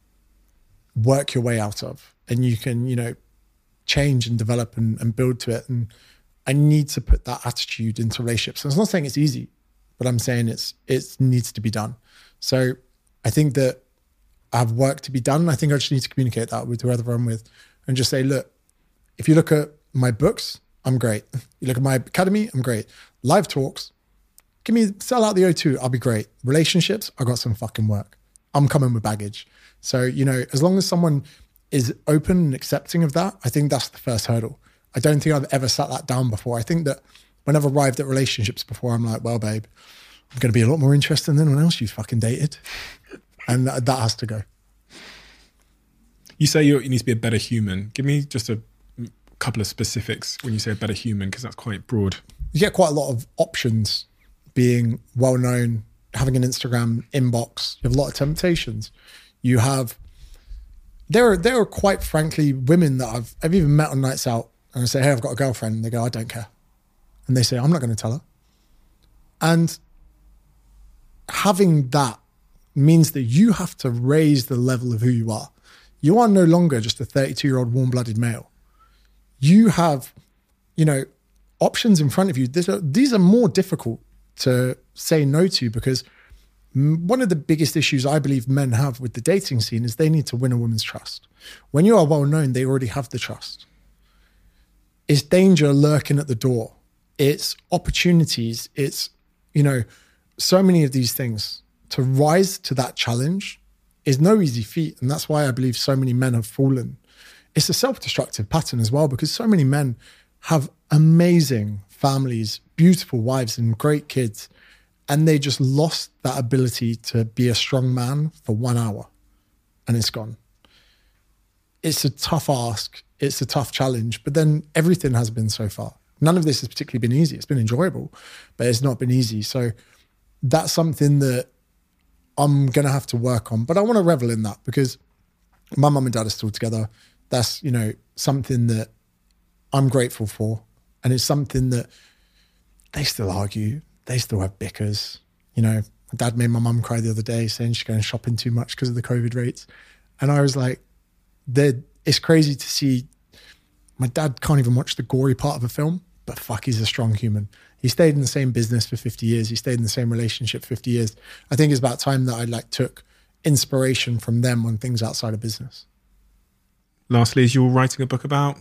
work your way out of, and you can, you know, change and develop and build to it. And I need to put that attitude into relationships. And I'm not saying it's easy, but I'm saying it needs to be done. So I think that I have work to be done. I think I just need to communicate that with whoever I'm with and just say, look, if you look at my books, I'm great. You look at my academy, I'm great. Live talks, sell out the O2, I'll be great. Relationships, I got some fucking work. I'm coming with baggage. So, you know, as long as someone is open and accepting of that, I think that's the first hurdle. I don't think I've ever sat that down before. I think that when I've arrived at relationships before, I'm like, well, babe, I'm going to be a lot more interesting than anyone else you fucking dated. And that has to go. You say you need to be a better human. Give me just a couple of specifics when you say a better human, because that's quite broad. You get quite a lot of options being well-known, having an Instagram inbox. You have a lot of temptations. You have, there are quite frankly women that I've even met on nights out, and I say, hey, I've got a girlfriend. And they go, I don't care. And they say, I'm not going to tell her. And having that means that you have to raise the level of who you are. You are no longer just a 32-year-old warm-blooded male. You have, you know, options in front of you. These are more difficult to say no to, because one of the biggest issues I believe men have with the dating scene is they need to win a woman's trust. When you are well known, they already have the trust. It's danger lurking at the door. It's opportunities. It's, you know, so many of these things. To rise to that challenge is no easy feat. And that's why I believe so many men have fallen. It's a self-destructive pattern as well, because so many men have amazing families, beautiful wives and great kids, and they just lost that ability to be a strong man for 1 hour, and it's gone. It's a tough ask. It's a tough challenge, but then everything has been so far. None of this has particularly been easy. It's been enjoyable, but it's not been easy. So that's something that I'm going to have to work on, but I want to revel in that, because my mum and dad are still together. That's, you know, something that I'm grateful for. And it's something that they still argue. They still have bickers. You know, my dad made my mum cry the other day saying she's going shopping too much because of the COVID rates. And I was like, it's crazy to see. My dad can't even watch the gory part of a film, but fuck, he's a strong human. He stayed in the same business for 50 years. He stayed in the same relationship for 50 years. I think it's about time that I took inspiration from them on things outside of business. Lastly, is you're writing a book about?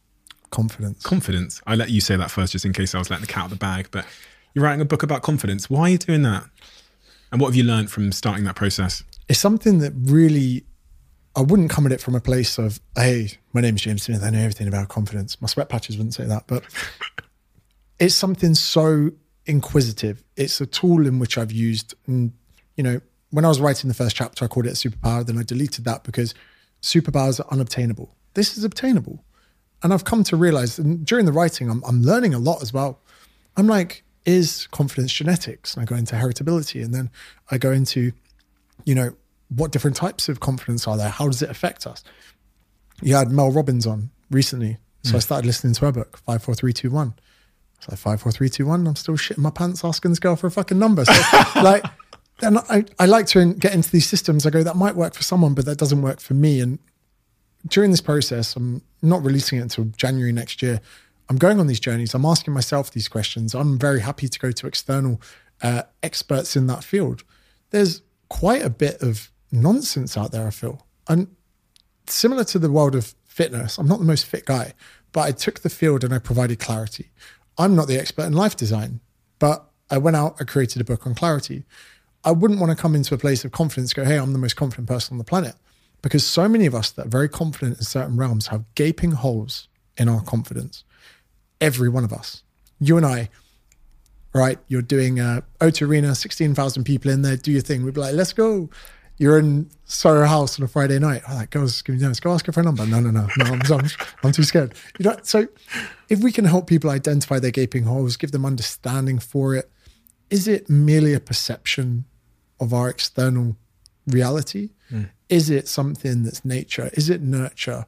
Confidence. I let you say that first just in case I was letting the cat out of the bag, but you're writing a book about confidence. Why are you doing that? And what have you learned from starting that process? It's something that really, I wouldn't come at it from a place of, hey, my name's James Smith, I know everything about confidence. My sweat patches wouldn't say that, but it's something so inquisitive. It's a tool in which I've used. And, you know, when I was writing the first chapter, I called it a superpower. Then I deleted that because superpowers are unobtainable. This is obtainable. And I've come to realize, and during the writing, I'm learning a lot as well. I'm like, is confidence genetics? And I go into heritability, and then I go into, you know, what different types of confidence are there? How does it affect us? You had Mel Robbins on recently. So I started listening to her book, 5, 4, 3, 2, 1. It's like 5, 4, 3, 2, 1. I'm still shitting my pants asking this girl for a fucking number. So like, and I like to get into these systems. I go, that might work for someone, but that doesn't work for me. And during this process, I'm not releasing it until January next year. I'm going on these journeys. I'm asking myself these questions. I'm very happy to go to external experts in that field. There's quite a bit of nonsense out there, I feel. And similar to the world of fitness, I'm not the most fit guy, but I took the field and I provided clarity. I'm not the expert in life design, but I went out, I created a book on clarity. I wouldn't want to come into a place of confidence, go, hey, I'm the most confident person on the planet. Because so many of us that are very confident in certain realms have gaping holes in our confidence. Every one of us. You and I, right? You're doing O2 Arena, 16,000 people in there, do your thing. We'd be like, let's go. You're in Soho House on a Friday night. Oh, that girl's giving me notes. Go ask her for a number. No, I'm too scared. You know, so if we can help people identify their gaping holes, give them understanding for it, is it merely a perception of our external reality? Is it something that's nature? Is it nurture?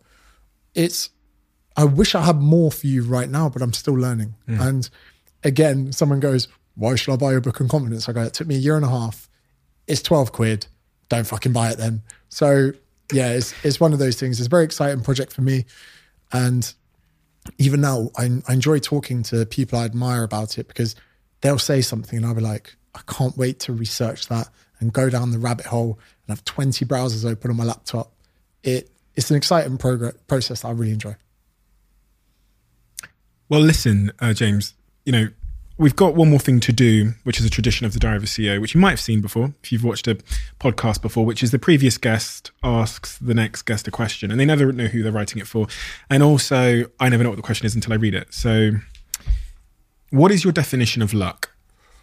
I wish I had more for you right now, but I'm still learning. And again, someone goes, why should I buy your book on confidence? I go, it took me a year and a half. It's 12 quid. Don't fucking buy it then. So yeah, it's one of those things. It's a very exciting project for me. And even now, I enjoy talking to people I admire about it because they'll say something and I'll be like, I can't wait to research that and go down the rabbit hole and have 20 browsers open on my laptop. It's an exciting process that I really enjoy. Well, listen, James, you know, we've got one more thing to do, which is a tradition of the Diary of a CEO, which you might have seen before if you've watched a podcast before, which is the previous guest asks the next guest a question and they never know who they're writing it for. And also, I never know what the question is until I read it. So what is your definition of luck?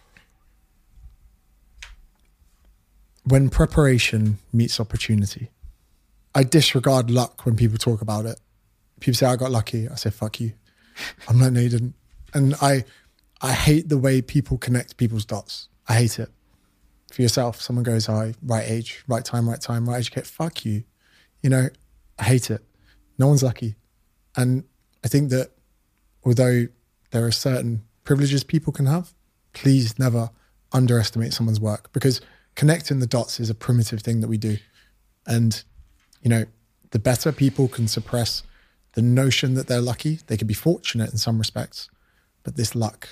When preparation meets opportunity. I disregard luck when people talk about it. People say, I got lucky. I say, fuck you. I'm like, no, you didn't. And I hate the way people connect people's dots. I hate it. For yourself, someone goes, right age, right time, right educate. Fuck you. You know, I hate it. No one's lucky. And I think that although there are certain privileges people can have, please never underestimate someone's work because connecting the dots is a primitive thing that we do. And, you know, the better people can suppress the notion that they're lucky, they could be fortunate in some respects, but this luck,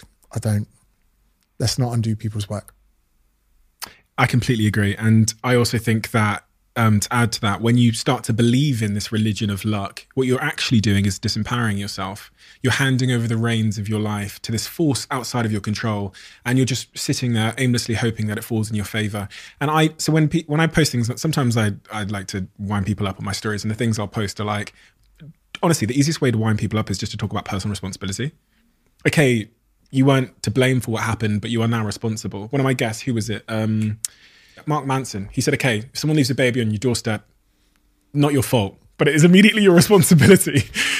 let's not undo people's work. I completely agree. And I also think that to add to that, when you start to believe in this religion of luck, what you're actually doing is disempowering yourself. You're handing over the reins of your life to this force outside of your control, and you're just sitting there aimlessly hoping that it falls in your favor. And so when I post things, sometimes I'd like to wind people up on my stories, and the things I'll post are like, honestly, the easiest way to wind people up is just to talk about personal responsibility. Okay, you weren't to blame for what happened, but you are now responsible. One of my guests, who was it? Mark Manson. He said, okay, if someone leaves a baby on your doorstep, not your fault, but it is immediately your responsibility.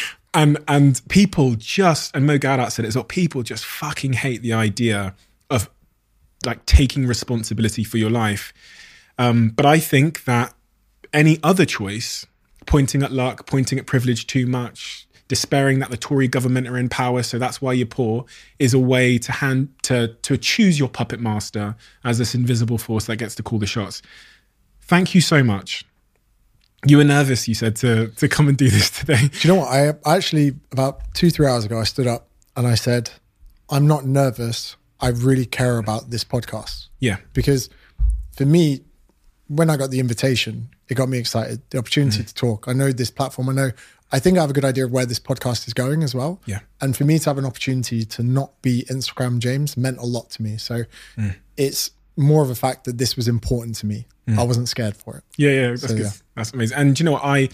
And people just, and Mo Gaudat said it as well, people just fucking hate the idea of like taking responsibility for your life. But I think that any other choice, pointing at luck, pointing at privilege too much, despairing that the Tory government are in power, so that's why you're poor, is a way to choose your puppet master as this invisible force that gets to call the shots. Thank you so much. You were nervous, you said, to come and do this today. Do you know what? I actually, about 2-3 hours ago, I stood up and I said, I'm not nervous. I really care about this podcast. Yeah. Because for me, when I got the invitation, it got me excited. The opportunity to talk. I know this platform. I think I have a good idea of where this podcast is going as well. Yeah. And for me to have an opportunity to not be Instagram James meant a lot to me. So it's more of a fact that this was important to me. I wasn't scared for it. Yeah, that's good. Yeah. That's amazing. And do you know what?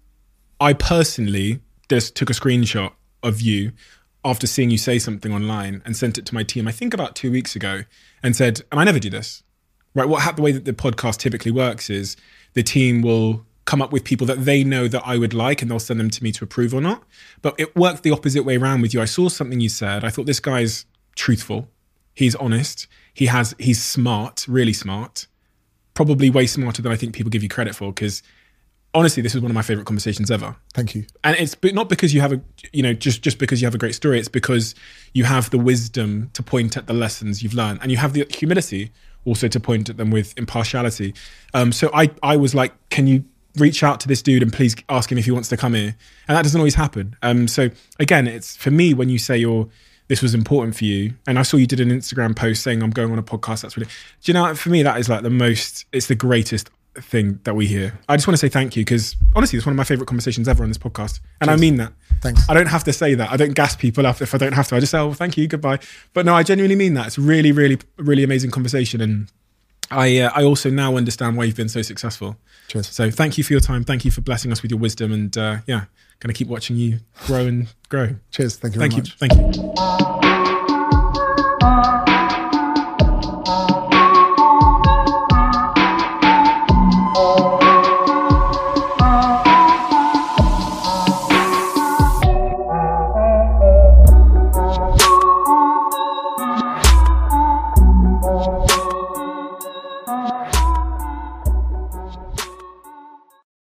I personally just took a screenshot of you after seeing you say something online and sent it to my team, I think about 2 weeks ago, and said, and I never do this, right? The way that the podcast typically works is the team will come up with people that they know that I would like and they'll send them to me to approve or not. But it worked the opposite way around with you. I saw something you said. I thought, this guy's truthful. He's honest. He's smart, really smart. Probably way smarter than I think people give you credit for, because honestly, this was one of my favorite conversations ever. Thank you. And it's not because you have just because you have a great story. It's because you have the wisdom to point at the lessons you've learned, and you have the humility also to point at them with impartiality. So I was like, can you reach out to this dude and please ask him if he wants to come here? And that doesn't always happen. So again, it's for me, when you say this was important for you, and I saw you did an Instagram post saying I'm going on a podcast, that's really, do you know, for me, that is like it's the greatest thing that we hear. I just want to say thank you, because honestly, it's one of my favorite conversations ever on this podcast. And Cheers. I mean that. Thanks. I don't have to say that. I don't gas people up if I don't have to. I just say, oh, thank you, goodbye. But no, I genuinely mean that. It's a really, really, really amazing conversation. And I also now understand why you've been so successful. Cheers. So thank you for your time. Thank you for blessing us with your wisdom. And going to keep watching you grow and grow. Cheers. Thank you very much. Thank you.